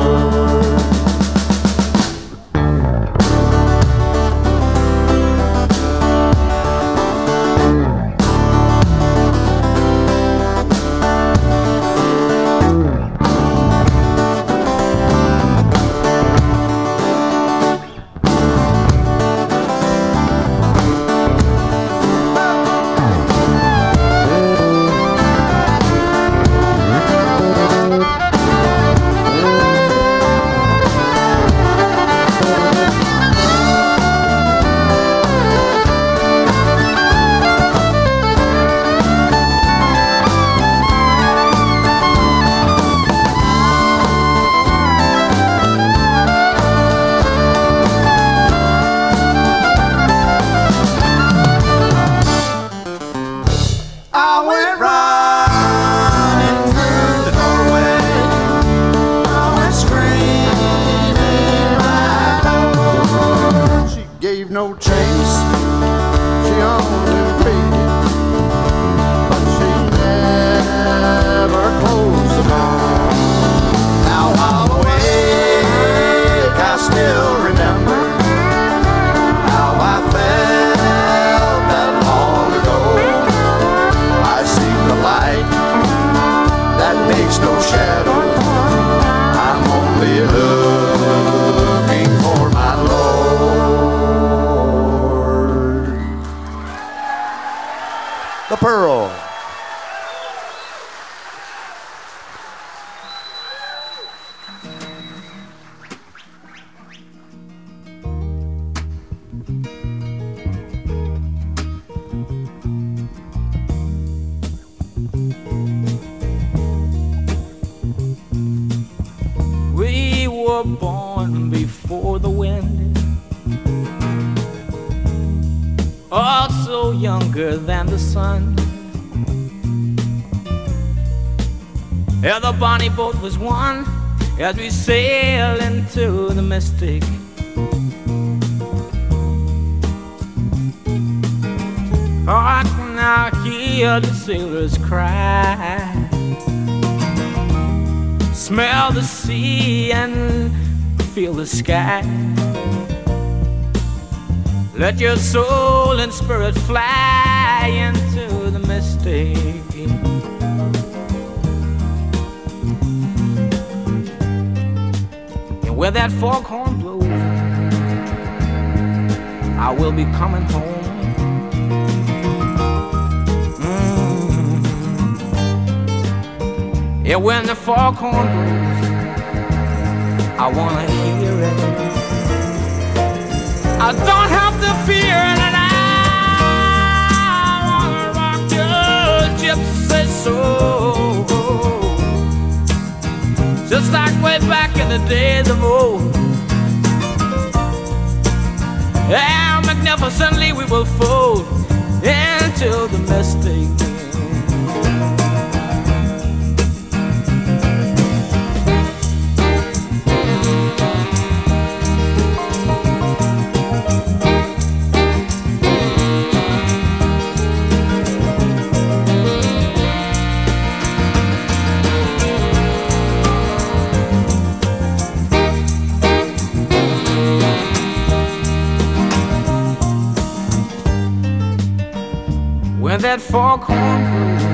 Speaker 5: No chase, she only waited, but she never closed the door. Now while awake, I still remember how I felt that long ago. I see the light that makes no shadow. I'm only looking for my Lord. The Pearl.
Speaker 6: We were born before the wind, also younger than the sun. Yeah, the bonnie boat was one as we sail into the mystic. I can now hear the sailors cry, smell the sea and feel the sky. Let your soul and spirit fly into the mystic. And where that foghorn blows, I will be coming home. Yeah, when the foghorn blows, I wanna hear it. I don't have to fear it, and I wanna rock your gypsy soul, just like way back in the days of old. How magnificently we will fold into the mystic. When that foghorn blows,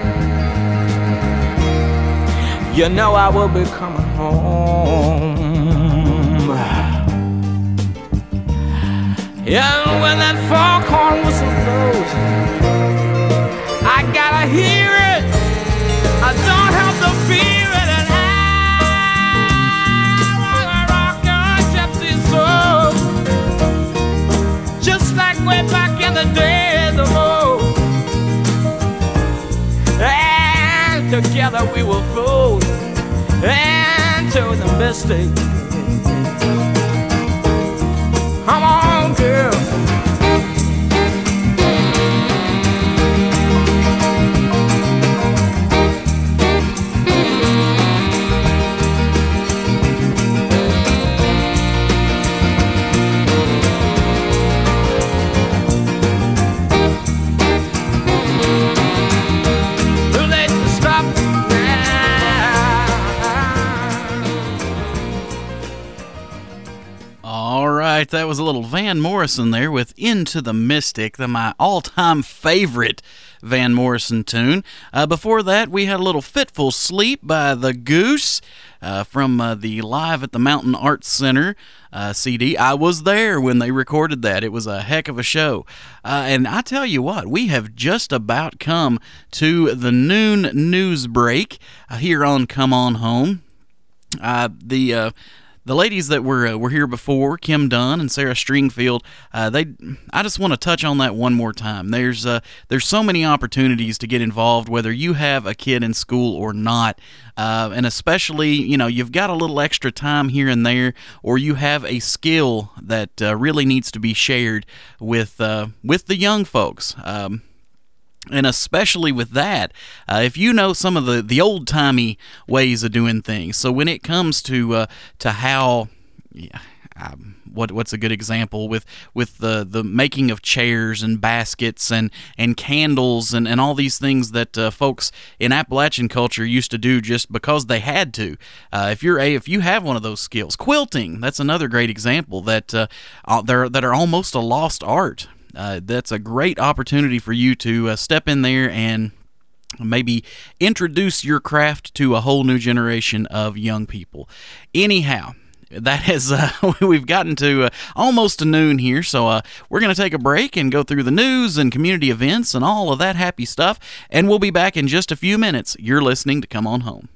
Speaker 6: you know I will be coming home. Yeah, when that foghorn whistle blows, together we will float into the mystic. Come on, girl.
Speaker 1: That was a little Van Morrison there with Into the Mystic, my all-time favorite Van Morrison tune. Before that, we had a little Fitful Sleep by The Goose from the Live at the Mountain Arts Center CD. I was there when they recorded that. It was a heck of a show. And I tell you what, we have just about come to the noon news break here on Come On Home. The ladies that were here before, Kim Dunn and Sarah Stringfield, I just want to touch on that one more time. There's so many opportunities to get involved, whether you have a kid in school or not, and especially, you've got a little extra time here and there, or you have a skill that really needs to be shared with the young folks. And especially with that, if you know some of the old-timey ways of doing things. So when it comes to how, what's a good example with the making of chairs and baskets and candles and all these things that folks in Appalachian culture used to do just because they had to. If you have one of those skills, quilting, that's another great example that are almost a lost art. That's a great opportunity for you to step in there and maybe introduce your craft to a whole new generation of young people. Anyhow, that has we've gotten to almost to noon here, so we're going to take a break and go through the news and community events and all of that happy stuff, and we'll be back in just a few minutes. You're listening to Come On Home.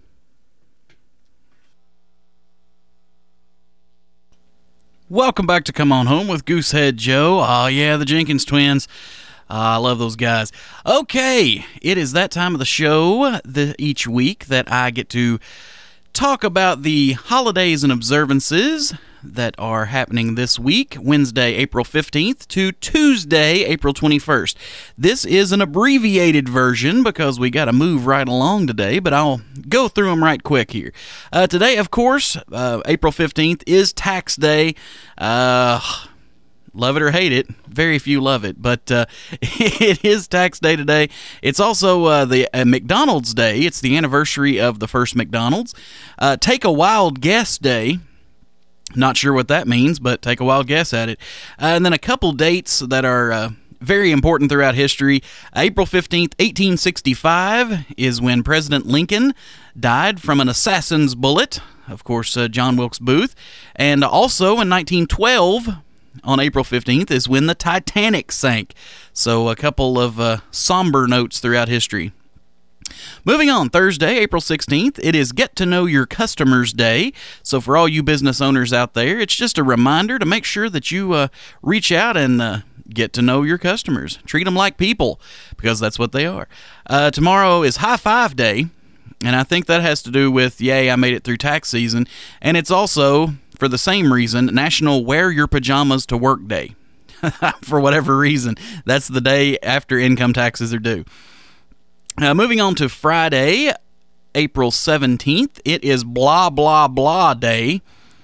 Speaker 1: Welcome back to Come On Home with Goosehead Joe. Oh, yeah, the Jenkins twins. I love those guys. Okay, it is that time of the show each week that I get to talk about the holidays and observances that are happening this week, Wednesday, April 15th to Tuesday, April 21st. This is an abbreviated version because we got to move right along today, but I'll go through them right quick here. Today, of course, April 15th is Tax Day. Love it or hate it, very few love it, but it is Tax Day today. It's also the McDonald's Day. It's the anniversary of the first McDonald's. Take a Wild Guess Day. Not sure what that means, but take a wild guess at it. And then a couple dates that are very important throughout history. April 15th, 1865 is when President Lincoln died from an assassin's bullet. Of course, John Wilkes Booth. And also in 1912, on April 15th, is when the Titanic sank. So a couple of somber notes throughout history. Moving on, Thursday, April 16th, it is Get to Know Your Customers Day. So for all you business owners out there, it's just a reminder to make sure that you reach out and get to know your customers. Treat them like people, because that's what they are. Tomorrow is High Five Day, and I think that has to do with, yay, I made it through tax season. And it's also, for the same reason, National Wear Your Pajamas to Work Day. For whatever reason, that's the day after income taxes are due. Moving on to Friday, April 17th, it is Blah Blah Blah Day.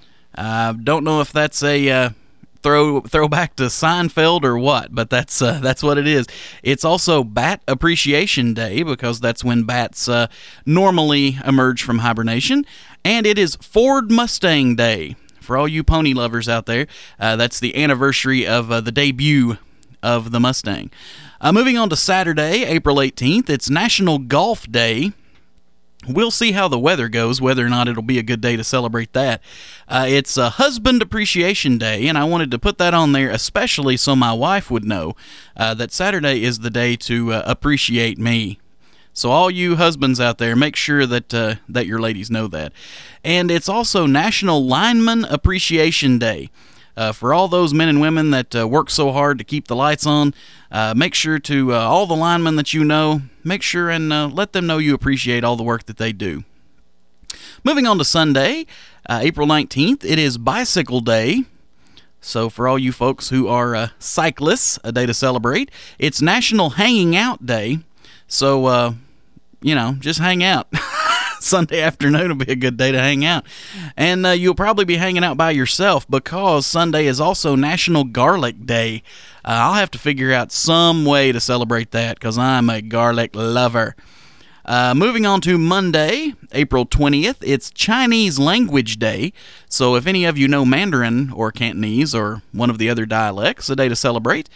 Speaker 1: Don't know if that's a throwback to Seinfeld or what, but that's what it is. It's also Bat Appreciation Day because that's when bats normally emerge from hibernation, and it is Ford Mustang Day. For all you pony lovers out there, that's the anniversary of the debut of the Mustang. Moving on to Saturday, April 18th, it's National Golf Day. We'll see how the weather goes, whether or not it'll be a good day to celebrate that. It's Husband Appreciation Day, and I wanted to put that on there especially so my wife would know that Saturday is the day to appreciate me. So all you husbands out there, make sure that that your ladies know that. And it's also National Lineman Appreciation Day. For all those men and women that work so hard to keep the lights on, make sure to, all the linemen that you know, make sure and let them know you appreciate all the work that they do. Moving on to Sunday, April 19th, it is Bicycle Day. So for all you folks who are cyclists, a day to celebrate. It's National Hanging Out Day. So, just hang out. Sunday afternoon will be a good day to hang out. And you'll probably be hanging out by yourself because Sunday is also National Garlic Day. I'll have to figure out some way to celebrate that because I'm a garlic lover. Moving on to Monday, April 20th, it's Chinese Language Day. So if any of you know Mandarin or Cantonese or one of the other dialects, a day to celebrate.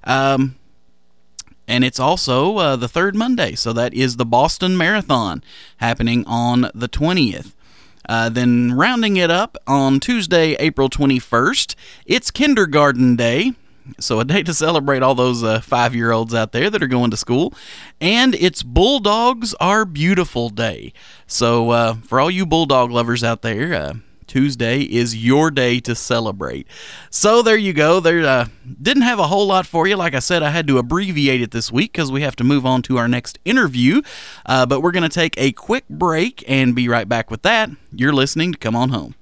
Speaker 1: And it's also the third Monday, so that is the Boston Marathon happening on the 20th. Then rounding it up on Tuesday, April 21st, it's Kindergarten Day. So a day to celebrate all those 5-year-olds out there that are going to school. And it's Bulldogs Are Beautiful Day. So for all you bulldog lovers out there, Tuesday is your day to celebrate. So there you go. There didn't have a whole lot for you. Like I said, I had to abbreviate it this week because we have to move on to our next interview. But we're going to take a quick break and be right back with that. You're listening to Come On Home.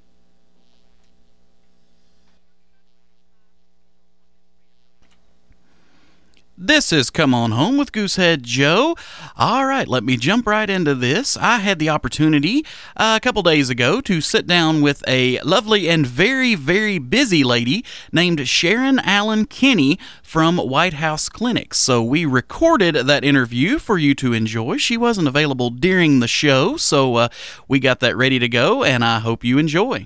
Speaker 1: This is Come On Home with Goosehead Joe. All right, let me jump right into this. I had the opportunity a couple days ago to sit down with a lovely and very, very busy lady named Sharon Allen Kinney from White House Clinics. So we recorded that interview for you to enjoy. She wasn't available during the show, so we got that ready to go, and I hope you enjoy.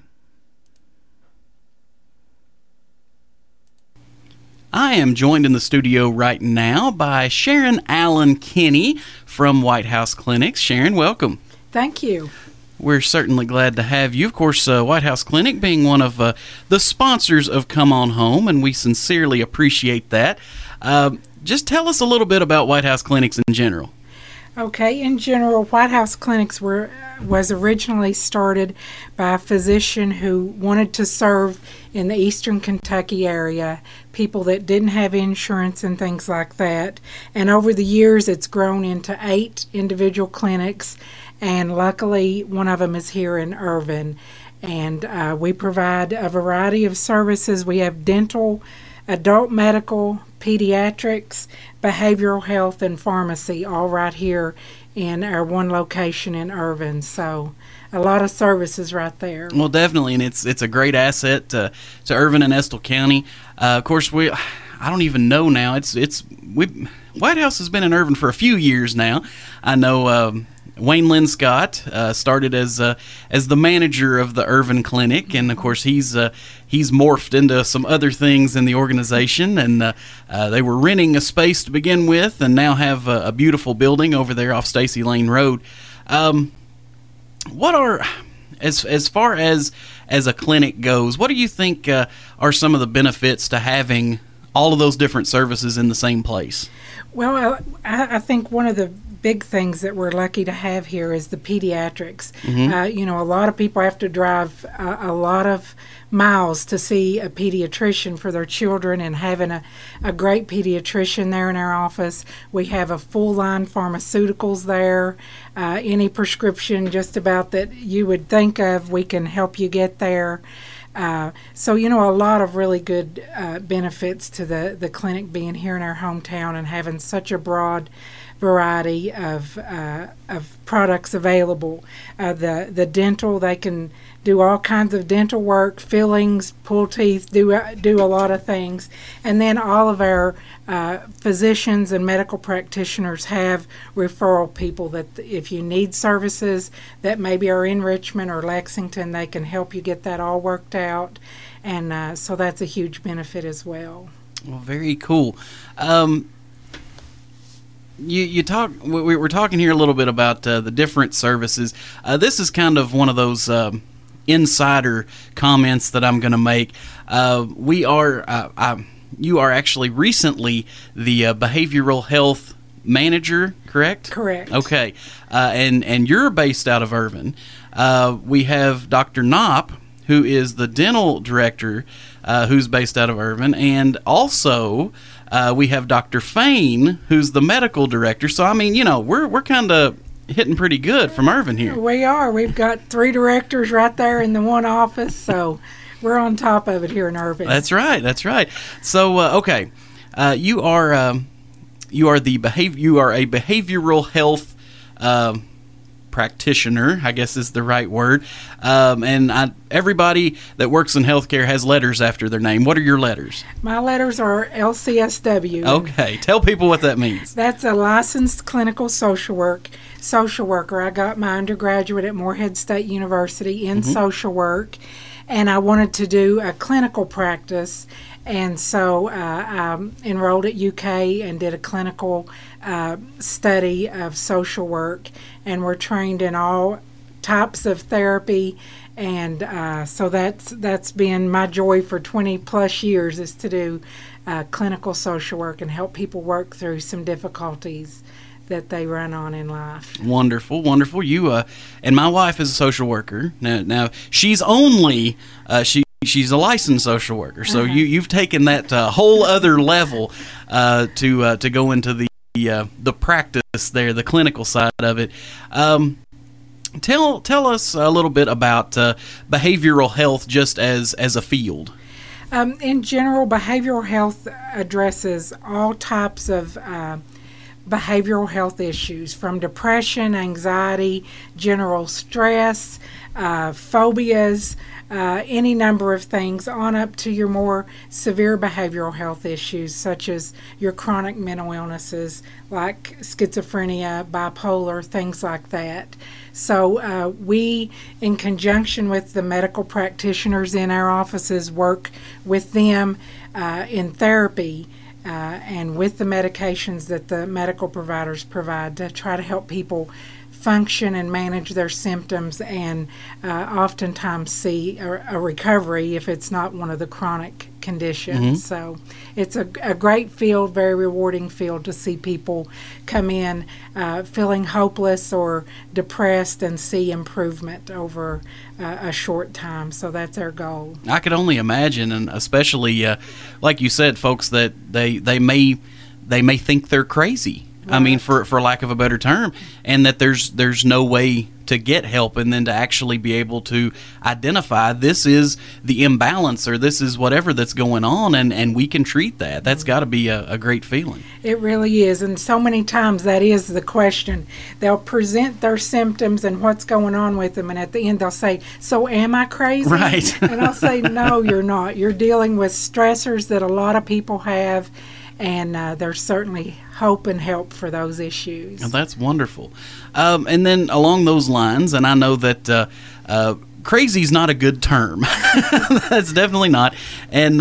Speaker 1: I am joined in the studio right now by Sharon Allen Kinney from White House Clinics. Sharon, welcome.
Speaker 7: Thank you.
Speaker 1: We're certainly glad to have you. Of course, White House Clinic being one of the sponsors of Come On Home, and we sincerely appreciate that. Just tell us a little bit about White House Clinics in general.
Speaker 7: Okay, in general, White House Clinics was originally started by a physician who wanted to serve in the eastern Kentucky area, people that didn't have insurance and things like that. And over the years, it's grown into 8 individual clinics, and luckily, one of them is here in Irvin. And we provide a variety of services. We have dental, adult medical, pediatrics, behavioral health, and pharmacy all right here in our one location in Irvin. So a lot of services right there.
Speaker 1: Well, definitely, and it's a great asset to Irvin and Estill County. Of course, I don't even know now. White House has been in Irvin for a few years now. I know Wayne Lynn Scott started as the manager of the Irvin Clinic, and of course he's morphed into some other things in the organization. And they were renting a space to begin with, and now have a beautiful building over there off Stacy Lane Road. What are, as far as a clinic goes, what do you think are some of the benefits to having all of those different services in the same place?
Speaker 7: Well, I think one of the big things that we're lucky to have here is the pediatrics. Mm-hmm. A lot of people have to drive a lot of miles to see a pediatrician for their children, and having a great pediatrician there in our office. We have a full line pharmaceuticals there. Any prescription just about that you would think of, we can help you get there. So a lot of really good benefits to the clinic being here in our hometown and having such a broad variety of products available. The dental, they can do all kinds of dental work, fillings, pull teeth, do a lot of things. And then all of our physicians and medical practitioners have referral people that if you need services that maybe are in Richmond or Lexington, they can help you get that all worked out. And so that's a huge benefit as well.
Speaker 1: Well, very cool. We're talking here a little bit about the different services. This is kind of one of those insider comments that I'm going to make. You are actually recently the behavioral health manager, correct?
Speaker 7: Correct.
Speaker 1: Okay, and you're based out of Irvin. We have Dr. Knopp, who is the dental director, who's based out of Irvin, and also we have Dr. Fain, who's the medical director. So I mean, we're kind of hitting pretty good from Irvin here.
Speaker 7: We are. We've got 3 directors right there in the one office, so we're on top of it here in Irvin.
Speaker 1: That's right. So okay, you are a behavioral health practitioner, I guess is the right word. And everybody that works in healthcare has letters after their name. What are your letters?
Speaker 7: My letters are LCSW.
Speaker 1: Okay, tell people what that means.
Speaker 7: That's a licensed clinical social worker. I got my undergraduate at Morehead State University in social work, and I wanted to do a clinical practice, and so I enrolled at UK and did a clinical study of social work, and we're trained in all types of therapy, and so that's been my joy for 20 plus years, is to do clinical social work and help people work through some difficulties that they run on in life.
Speaker 1: Wonderful. You and my wife is a social worker. Now she's only she's a licensed social worker. So you've taken that whole other level to go into the practice there, the clinical side of it. Tell us a little bit about behavioral health just as a field.
Speaker 7: In general, behavioral health addresses all types of behavioral health issues, from depression, anxiety, general stress, phobias, any number of things, on up to your more severe behavioral health issues, such as your chronic mental illnesses like schizophrenia, bipolar, things like that. So we, in conjunction with the medical practitioners in our offices, work with them in therapy and with the medications that the medical providers provide to try to help people function and manage their symptoms, and oftentimes see a recovery if it's not one of the chronic conditions. So it's a great field, very rewarding field to see people come in feeling hopeless or depressed and see improvement over a short time. So that's our goal.
Speaker 1: I could only imagine, and especially like you said, folks that they may think they're crazy. I mean, for lack of a better term, and that there's no way to get help, and then to actually be able to identify this is the imbalance, or this is whatever that's going on, and we can treat that. That's got to be a great feeling.
Speaker 7: It really is, and so many times that is the question. They'll present their symptoms and what's going on with them, and at the end they'll say, "So am I crazy?"
Speaker 1: Right.
Speaker 7: And I'll say, "No, you're not. You're dealing with stressors that a lot of people have, and there's certainly hope and help for those issues."
Speaker 1: Oh, that's wonderful. And then along those lines, and I know that crazy is not a good term. That's definitely not. And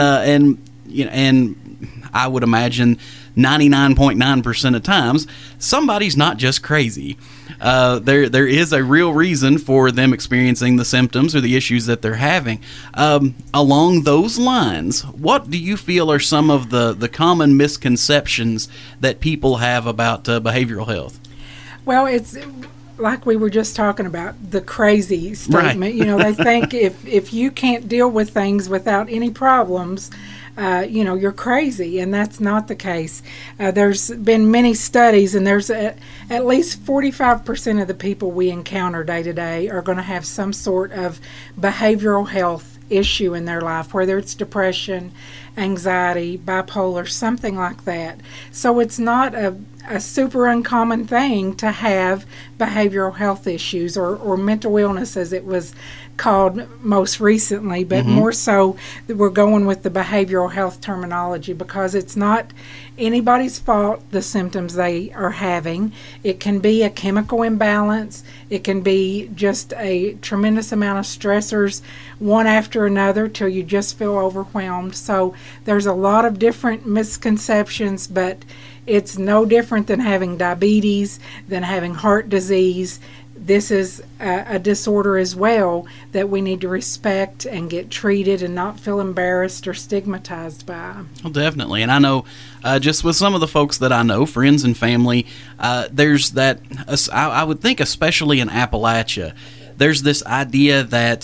Speaker 1: I would imagine 99.9% of times somebody's not just crazy. There is a real reason for them experiencing the symptoms or the issues that they're having. Along those lines, what do you feel are some of the common misconceptions that people have about behavioral health?
Speaker 7: Well, it's like we were just talking about, the crazy statement.
Speaker 1: Right.
Speaker 7: They think if you can't deal with things without any problems, you're crazy, and that's not the case. There's been many studies, and there's at least 45% of the people we encounter day to day are going to have some sort of behavioral health issue in their life, whether it's depression, anxiety, bipolar, something like that. So it's not a super uncommon thing to have behavioral health issues, or mental illness as it was called most recently, but more so we're going with the behavioral health terminology, because it's not anybody's fault, the symptoms they are having. It can be a chemical imbalance. It can be just a tremendous amount of stressors, one after another, till you just feel overwhelmed. So there's a lot of different misconceptions, but it's no different than having diabetes, than having heart disease. This is a disorder as well that we need to respect and get treated, and not feel embarrassed or stigmatized by.
Speaker 1: Well, definitely. And I know just with some of the folks that I know, friends and family, there's that, I would think especially in Appalachia, there's this idea that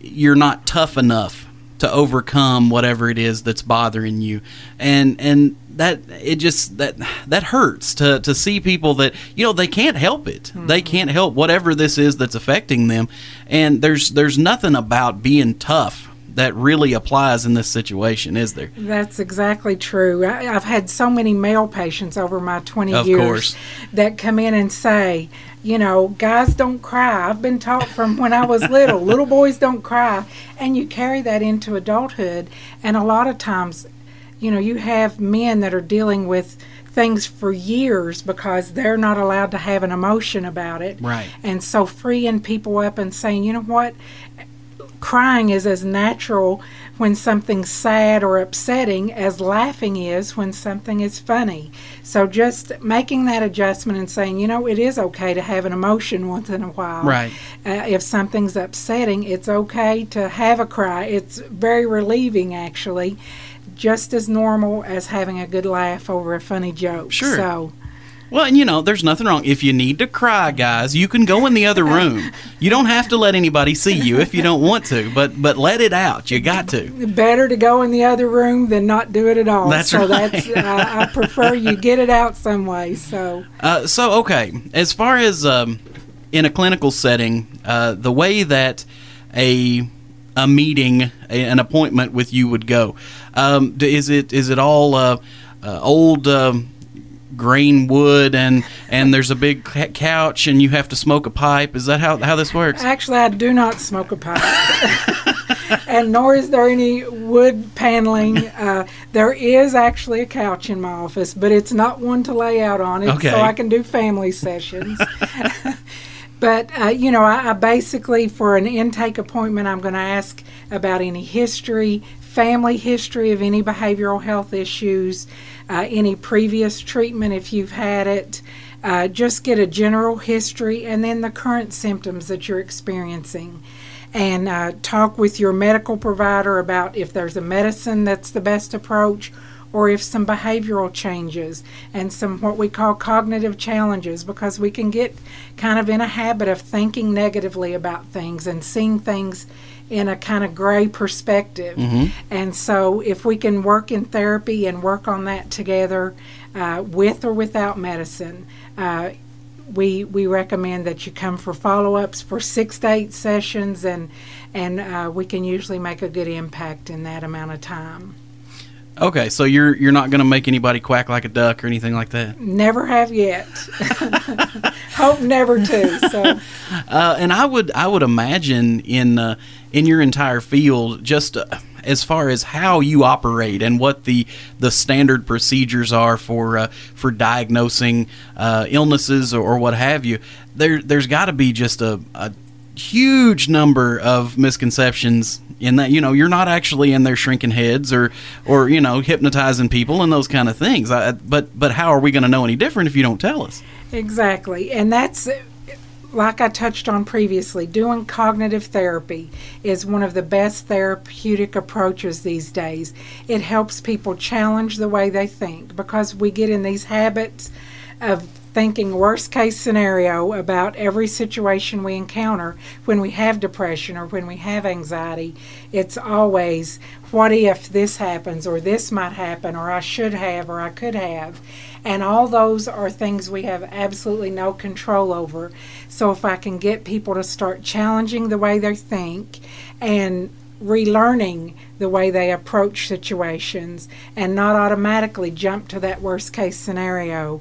Speaker 1: you're not tough enough to overcome whatever it is that's bothering you, and that it just that hurts to see people that, you know, they can't help it. They can't help whatever this is that's affecting them, and there's nothing about being tough that really applies in this situation, is there?
Speaker 7: That's exactly true. I've had so many male patients over my 20
Speaker 1: Of
Speaker 7: years
Speaker 1: course.
Speaker 7: that come in and say, you know, guys don't cry. I've been taught from when I was little boys don't cry. And you carry that into adulthood. And a lot of times, you know, you have men that are dealing with things for years because they're not allowed to have an emotion about it.
Speaker 1: Right.
Speaker 7: And so freeing people up and saying, you know what, crying is as natural when something's sad or upsetting as laughing is when something is funny. So just making that adjustment and saying, you know, it is okay to have an emotion once in a while.
Speaker 1: Right.
Speaker 7: If something's upsetting, it's okay to have a cry. It's very relieving, actually, just as normal as having a good laugh over a funny joke.
Speaker 1: Sure.
Speaker 7: So,
Speaker 1: Well, and you know, there's nothing wrong. If you need to cry, guys, you can go in the other room. You don't have to let anybody see you if you don't want to, but let it out. You got to.
Speaker 7: better to go in the other room than not do it at all.
Speaker 1: That's
Speaker 7: so
Speaker 1: right.
Speaker 7: That's I prefer you get it out some way. So
Speaker 1: Okay, as far as in a clinical setting, the way that a meeting, an appointment with you would go, is it all old grain wood and there's a big couch and you have to smoke a pipe? Is that how this works?
Speaker 7: actually, I do not smoke a pipe. And nor is there any wood paneling. There is actually a couch in my office, but it's not one to lay out on. It's
Speaker 1: Okay.
Speaker 7: so I can do family sessions. But, you know, I basically, for an intake appointment, I'm going to ask about any history, family history of any behavioral health issues, any previous treatment if you've had it. Just get a general history and then the current symptoms that you're experiencing. And talk with your medical provider about if there's a medicine that's the best approach, or if some behavioral changes and some what we call cognitive challenges, because we can get kind of in a habit of thinking negatively about things and seeing things in a kind of gray perspective. And so if we can work in therapy and work on that together, with or without medicine, we recommend that you come for follow-ups for 6 to 8 sessions, and we can usually make a good impact in that amount of time.
Speaker 1: Okay, so you're not going to make anybody quack like a duck or anything like that?
Speaker 7: Never have yet. Hope never to. So,
Speaker 1: And I would imagine in your entire field, just as far as how you operate and what the standard procedures are for diagnosing illnesses or what have you, there's got to be just a huge number of misconceptions in that. You know, you're not actually in there shrinking heads or you know, hypnotizing people and those kind of things. But how are we going to know any different if you don't tell us?
Speaker 7: exactly. And that's, like I touched on previously, doing cognitive therapy is one of the best therapeutic approaches these days. It helps people challenge the way they think, because we get in these habits of thinking worst case scenario about every situation we encounter. When we have depression or when we have anxiety, it's always, what if this happens, or this might happen, or I should have, or I could have. And all those are things we have absolutely no control over. So if I can get people to start challenging the way they think and relearning the way they approach situations and not automatically jump to that worst case scenario,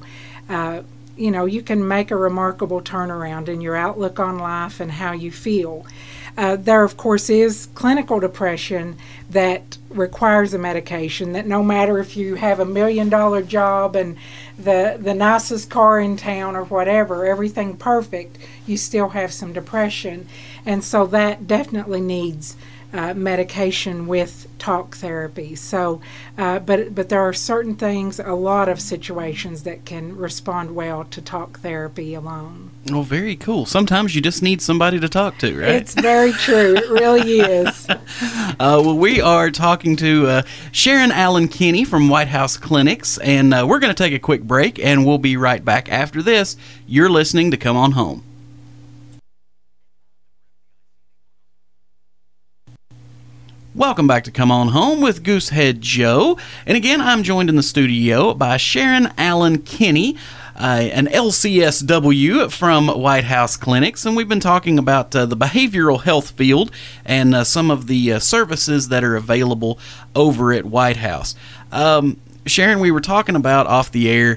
Speaker 7: you know, you can make a remarkable turnaround in your outlook on life and how you feel. There, of course, is clinical depression that requires a medication, that no matter if you have $1 million job and the nicest car in town or whatever, everything perfect, you still have some depression. And so that definitely needs medication with talk therapy. So, but there are certain things, a lot of situations that can respond well to talk therapy alone.
Speaker 1: Well, very cool. Sometimes you just need somebody to talk to, right?
Speaker 7: It's very true. It really is.
Speaker 1: Well, we are talking to Sharon Allen Kinney from White House Clinics, and we're going to take a quick break, and we'll be right back after this. You're listening to Come On Home. Welcome back to Come On Home with Goosehead Joe. And again, I'm joined in the studio by Sharon Allen Kinney, an LCSW from White House Clinics. And we've been talking about the behavioral health field and some of the services that are available over at White House. Sharon, we were talking about off the air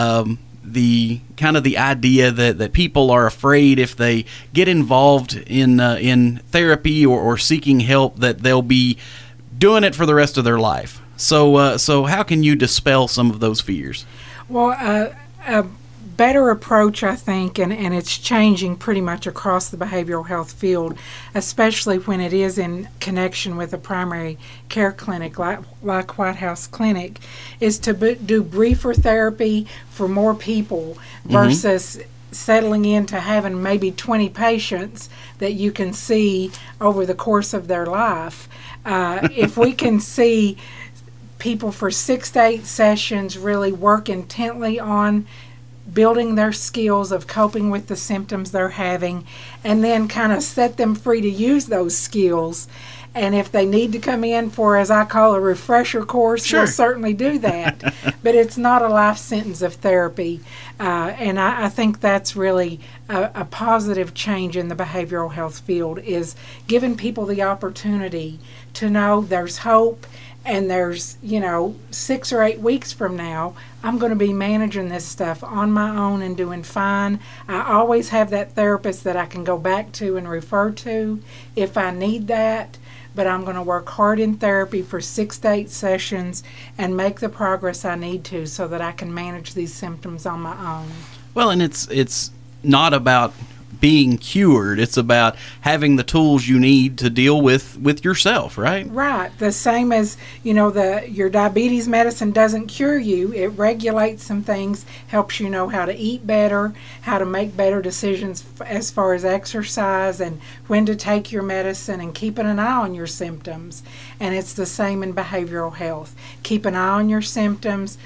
Speaker 1: the kind of the idea that people are afraid if they get involved in therapy or seeking help that they'll be doing it for the rest of their life. So how can you dispel some of those fears?
Speaker 7: Well, a better approach, I think, and it's changing pretty much across the behavioral health field, especially when it is in connection with a primary care clinic like White House Clinic, is to do briefer therapy for more people versus settling into having maybe 20 patients that you can see over the course of their life. If we can see people for 6 to 8 sessions really work intently on building their skills of coping with the symptoms they're having, and then kind of set them free to use those skills. And if they need to come in for, as I call, a refresher course,
Speaker 1: Sure.
Speaker 7: we'll certainly do that. But it's not a life sentence of therapy. And I think that's really a positive change in the behavioral health field, is giving people the opportunity to know there's hope. And there's, 6 or 8 weeks from now, I'm going to be managing this stuff on my own and doing fine. I always have that therapist that I can go back to and refer to if I need that. But I'm going to work hard in therapy for 6 to 8 sessions and make the progress I need to so that I can manage these symptoms on my own.
Speaker 1: Well, and it's not about being cured. It's about having the tools you need to deal with yourself, right?
Speaker 7: Right. The same as, your diabetes medicine doesn't cure you. It regulates some things, helps you know how to eat better, how to make better decisions as far as exercise and when to take your medicine, and keeping an eye on your symptoms. And it's the same in behavioral health. Keep an eye on your symptoms.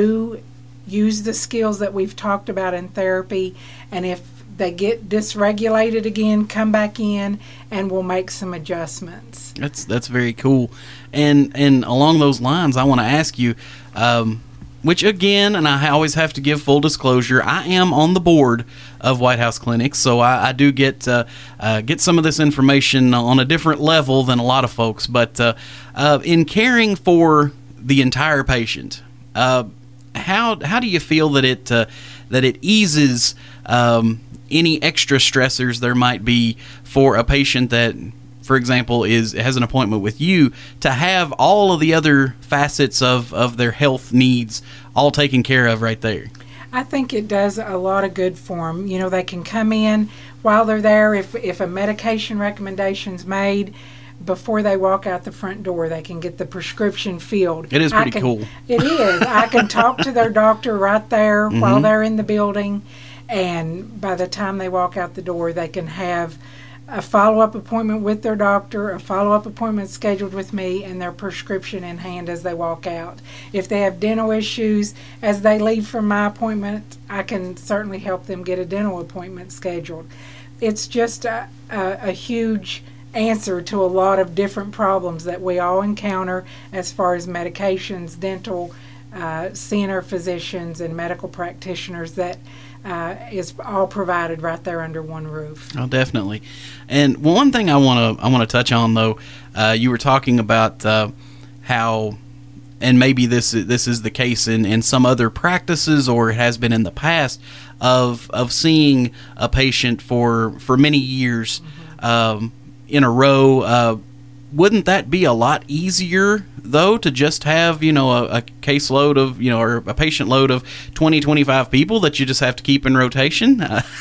Speaker 7: Use the skills that we've talked about in therapy. And if they get dysregulated again, come back in, and we'll make some adjustments.
Speaker 1: That's very cool. And along those lines, I want to ask you, which again, and I always have to give full disclosure, I am on the board of White House Clinics, so I do get some of this information on a different level than a lot of folks. But in caring for the entire patient, how do you feel that it eases any extra stressors there might be for a patient that, for example, has an appointment with you, to have all of the other facets of their health needs all taken care of right there?
Speaker 7: I think it does a lot of good for them. They can come in while they're there. If a medication recommendation's made, before they walk out the front door, they can get the prescription filled.
Speaker 1: It is pretty cool.
Speaker 7: It is. I can talk to their doctor right there while they're in the building, and by the time they walk out the door, they can have a follow-up appointment with their doctor, a follow-up appointment scheduled with me, and their prescription in hand as they walk out. If they have dental issues, as they leave from my appointment, I can certainly help them get a dental appointment scheduled. It's just a huge answer to a lot of different problems that we all encounter as far as medications, dental, seeing our physicians and medical practitioners. That is all provided right there under one roof.
Speaker 1: Oh, definitely. And one thing I want to touch on, though, you were talking about how, and maybe this is the case in some other practices, or it has been in the past, of seeing a patient for many years in a row. Wouldn't that be a lot easier, though, to just have, a caseload of, or a patient load of 20, 25 people that you just have to keep in rotation?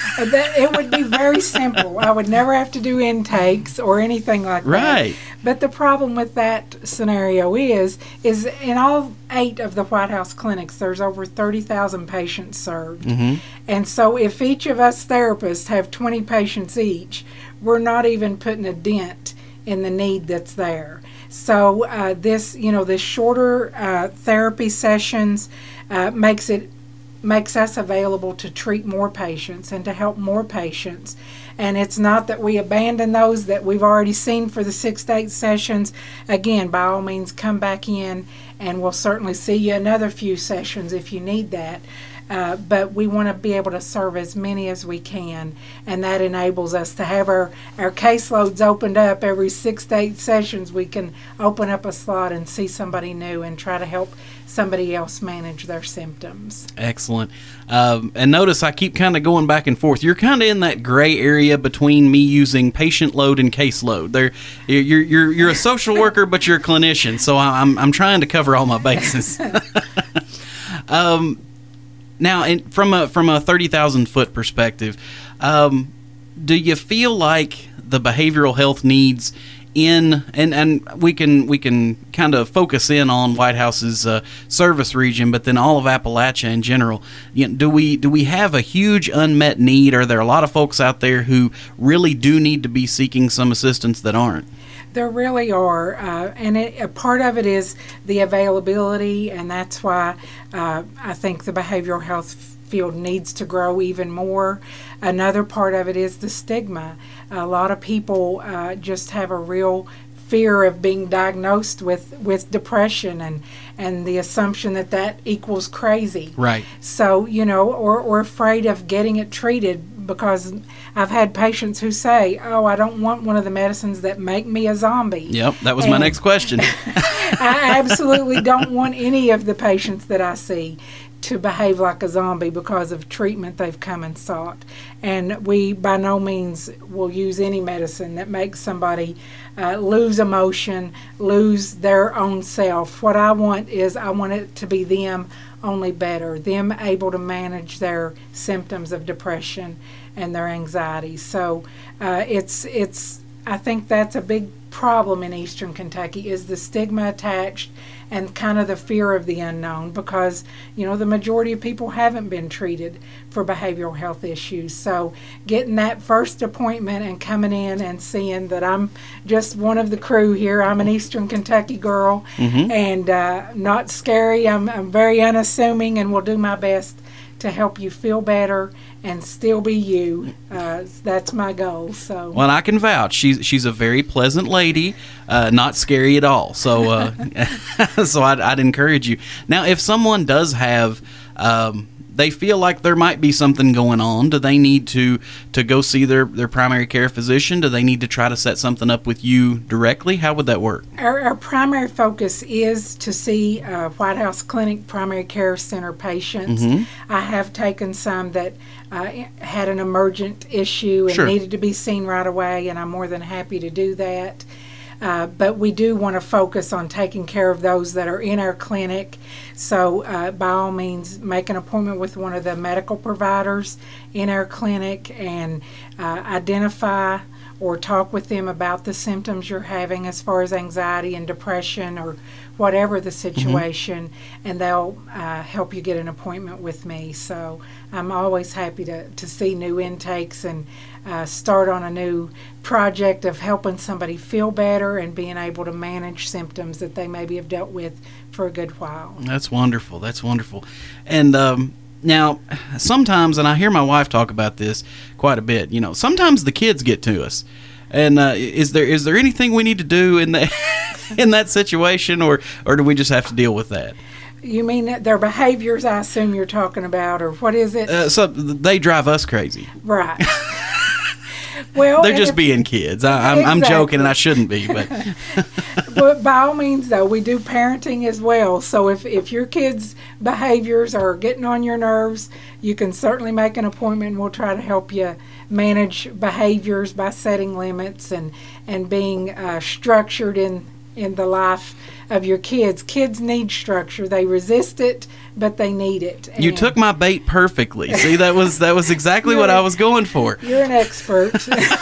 Speaker 7: It would be very simple. I would never have to do intakes or anything like that.
Speaker 1: Right.
Speaker 7: But the problem with that scenario is in all 8 of the White House clinics, there's over 30,000 patients served. And so if each of us therapists have 20 patients each, we're not even putting a dent in the need that's there. So this shorter therapy sessions makes it makes us available to treat more patients and to help more patients. And it's not that we abandon those that we've already seen for the 6 to 8 sessions. Again, by all means, come back in, and we'll certainly see you another few sessions if you need that. But we want to be able to serve as many as we can, and that enables us to have our caseloads opened up every 6 to 8 sessions. We can open up a slot and see somebody new and try to help somebody else manage their symptoms.
Speaker 1: Excellent. And notice I keep kind of going back and forth. You're kind of in that gray area between me using patient load and caseload. You're a social worker, but you're a clinician, so I'm trying to cover all my bases. Now, from a 30,000-foot perspective, do you feel like the behavioral health needs and we can kind of focus in on White House's service region, but then all of Appalachia in general, do we have a huge unmet need? Are there a lot of folks out there who really do need to be seeking some assistance that aren't?
Speaker 7: There really are, and a part of it is the availability, and that's why I think the behavioral health field needs to grow even more. Another part of it is the stigma. A lot of people just have a real fear of being diagnosed with depression and the assumption that equals crazy.
Speaker 1: Right.
Speaker 7: So, or afraid of getting it treated, because I've had patients who say, "Oh, I don't want one of the medicines that make me a zombie."
Speaker 1: Yep, that was my next question.
Speaker 7: I absolutely don't want any of the patients that I see to behave like a zombie because of treatment they've come and sought. And we by no means will use any medicine that makes somebody lose emotion, lose their own self. What I want it to be them, only better, them able to manage their symptoms of depression and their anxiety. So I think that's a big problem in Eastern Kentucky, is the stigma attached and kind of the fear of the unknown, because the majority of people haven't been treated for behavioral health issues. So getting that first appointment and coming in and seeing that I'm just one of the crew here, I'm an Eastern Kentucky girl, and not scary, I'm very unassuming, and will do my best to help you feel better and still be you. That's my goal. So. Well,
Speaker 1: I can vouch. She's a very pleasant lady, not scary at all. So, so I'd encourage you. Now, if someone does have, they feel like there might be something going on, do they need to go see their primary care physician? Do they need to try to set something up with you directly? How would that work?
Speaker 7: Our primary focus is to see White House Clinic Primary Care Center patients. I have taken some that had an emergent issue and needed to be seen right away, and I'm more than happy to do that. But we do want to focus on taking care of those that are in our clinic. So by all means, make an appointment with one of the medical providers in our clinic and identify or talk with them about the symptoms you're having as far as anxiety and depression or whatever the situation, and they'll help you get an appointment with me. So I'm always happy to see new intakes and start on a new project of helping somebody feel better and being able to manage symptoms that they maybe have dealt with for a good while.
Speaker 1: That's wonderful. That's wonderful. And now, sometimes, and I hear my wife talk about this quite a bit, sometimes the kids get to us. And is there anything we need to do in that in that situation, or do we just have to deal with that?
Speaker 7: You mean their behaviors, I assume you're talking about, or what is it?
Speaker 1: So they drive us crazy.
Speaker 7: Right. Well,
Speaker 1: they're just being kids. I'm joking, and I shouldn't be, but.
Speaker 7: But by all means, though, we do parenting as well. So if your kids' behaviors are getting on your nerves, you can certainly make an appointment, and we'll try to help you manage behaviors by setting limits and being structured in the life of your kids. Kids need structure. They resist it, but they need it.
Speaker 1: You took my bait perfectly. See, that was exactly what I was going for.
Speaker 7: You're an expert.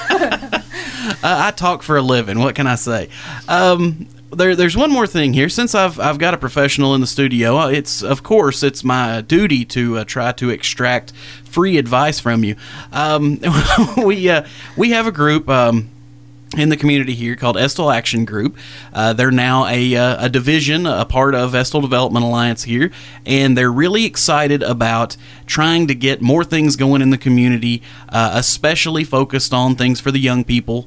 Speaker 1: I talk for a living. What can I say? There's one more thing here. Since I've got a professional in the studio, it's my duty to try to extract free advice from you. We have a group. in the community here called Estill Action Group. They're now a division, a part of Estill Development Alliance here, and they're really excited about trying to get more things going in the community, especially focused on things for the young people.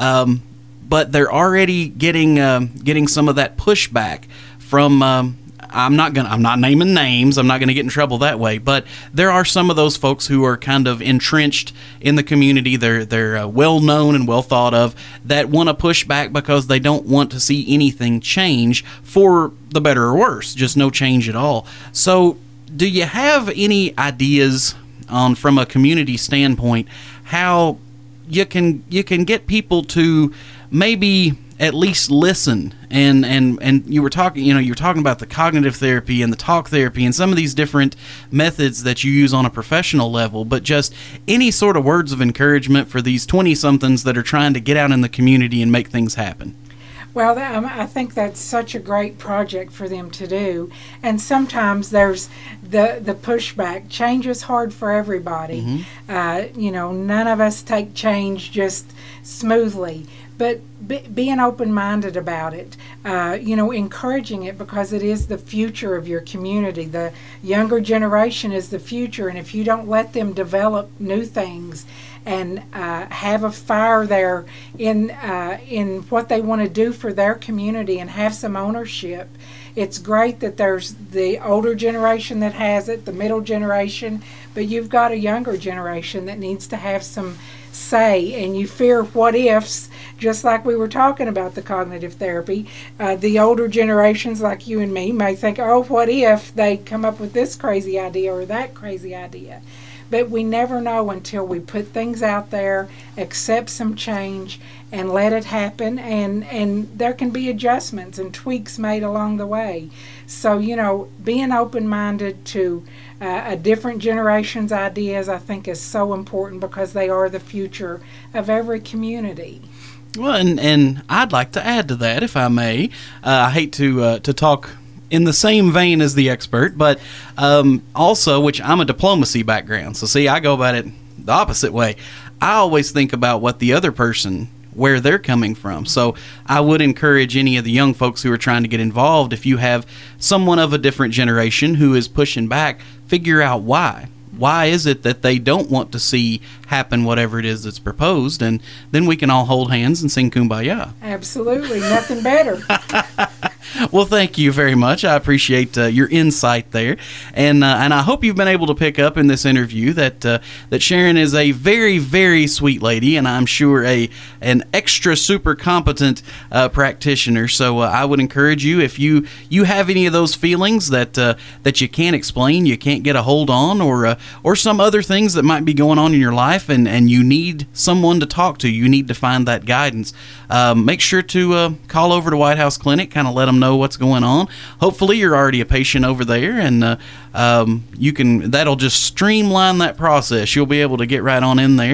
Speaker 1: But they're already getting some of that pushback from. I'm not naming names. I'm not going to get in trouble that way. But there are some of those folks who are kind of entrenched in the community. They're well known and well thought of, that want to push back because they don't want to see anything change for the better or worse. Just no change at all. So, do you have any ideas on, from a community standpoint, how you can get people to maybe at least listen, and you were talking about the cognitive therapy and the talk therapy and some of these different methods that you use on a professional level, but just any sort of words of encouragement for these 20-somethings that are trying to get out in the community and make things happen?
Speaker 7: Well, I think that's such a great project for them to do. And sometimes there's the pushback. Change is hard for everybody. None of us take change just smoothly. But being open-minded about it, encouraging it, because it is the future of your community. The younger generation is the future, and if you don't let them develop new things and have a fire there in what they want to do for their community and have some ownership, it's great that there's the older generation that has it, the middle generation, but you've got a younger generation that needs to have some say, and you fear what ifs, just like we were talking about the cognitive therapy. The older generations like you and me may think, oh, what if they come up with this crazy idea or that crazy idea? But we never know until we put things out there, accept some change, and let it happen, and there can be adjustments and tweaks made along the way. So, being open-minded to a different generation's ideas, I think, is so important, because they are the future of every community.
Speaker 1: Well, and I'd like to add to that, if I may. I hate to talk in the same vein as the expert, but also, which I'm a diplomacy background, so see, I go about it the opposite way. I always think about what the other person, where they're coming from. So I would encourage any of the young folks who are trying to get involved, if you have someone of a different generation who is pushing back, figure out why. Why is it that they don't want to see happen whatever it is that's proposed? And then we can all hold hands and sing Kumbaya.
Speaker 7: Absolutely. Nothing better.
Speaker 1: Well, thank you very much. I appreciate your insight there. And I hope you've been able to pick up in this interview that Sharon is a very, very sweet lady, and I'm sure an extra super competent practitioner. So I would encourage you, if you have any of those feelings that you can't explain, you can't get a hold on, or some other things that might be going on in your life, and you need someone to talk to, you need to find that guidance, make sure to call over to White House Clinic, kind of let them know what's going on. Hopefully you're already a patient over there, and that'll just streamline that process. You'll be able to get right on in there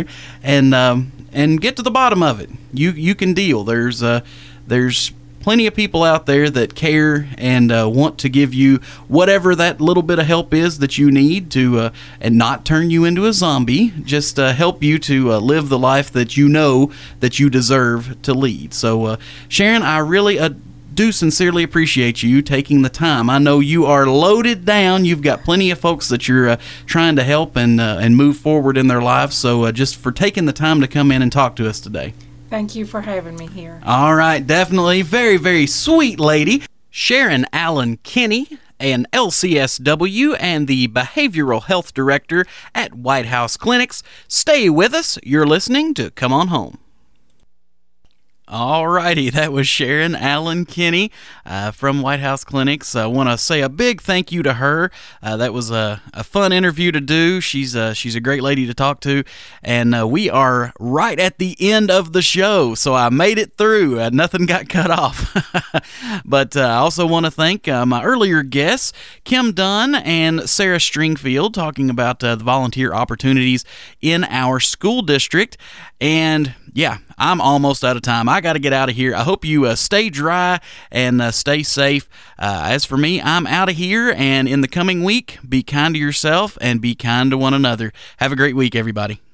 Speaker 1: and get to the bottom of it. You can deal. There's plenty of people out there that care and want to give you whatever that little bit of help is that you need to, and not turn you into a zombie, just help you to live the life that you know that you deserve to lead. So Sharon, I really do sincerely appreciate you taking the time. I know you are loaded down. You've got plenty of folks that you're trying to help and move forward in their lives. So just for taking the time to come in and talk to us today.
Speaker 7: Thank you for having me here.
Speaker 1: All right, definitely. Very, very sweet lady. Sharon Allen Kinney, an LCSW and the Behavioral Health Director at White House Clinics. Stay with us. You're listening to Come On Home. All righty, that was Sharon Allen Kinney from White House Clinics. I want to say a big thank you to her. That was a fun interview to do. She's a great lady to talk to, and we are right at the end of the show, so I made it through. Nothing got cut off. But I also want to thank my earlier guests, Kim Dunn and Sarah Stringfield, talking about the volunteer opportunities in our school district. And yeah, I'm almost out of time. I got to get out of here. I hope you stay dry and stay safe. As for me, I'm out of here. And in the coming week, be kind to yourself and be kind to one another. Have a great week, everybody.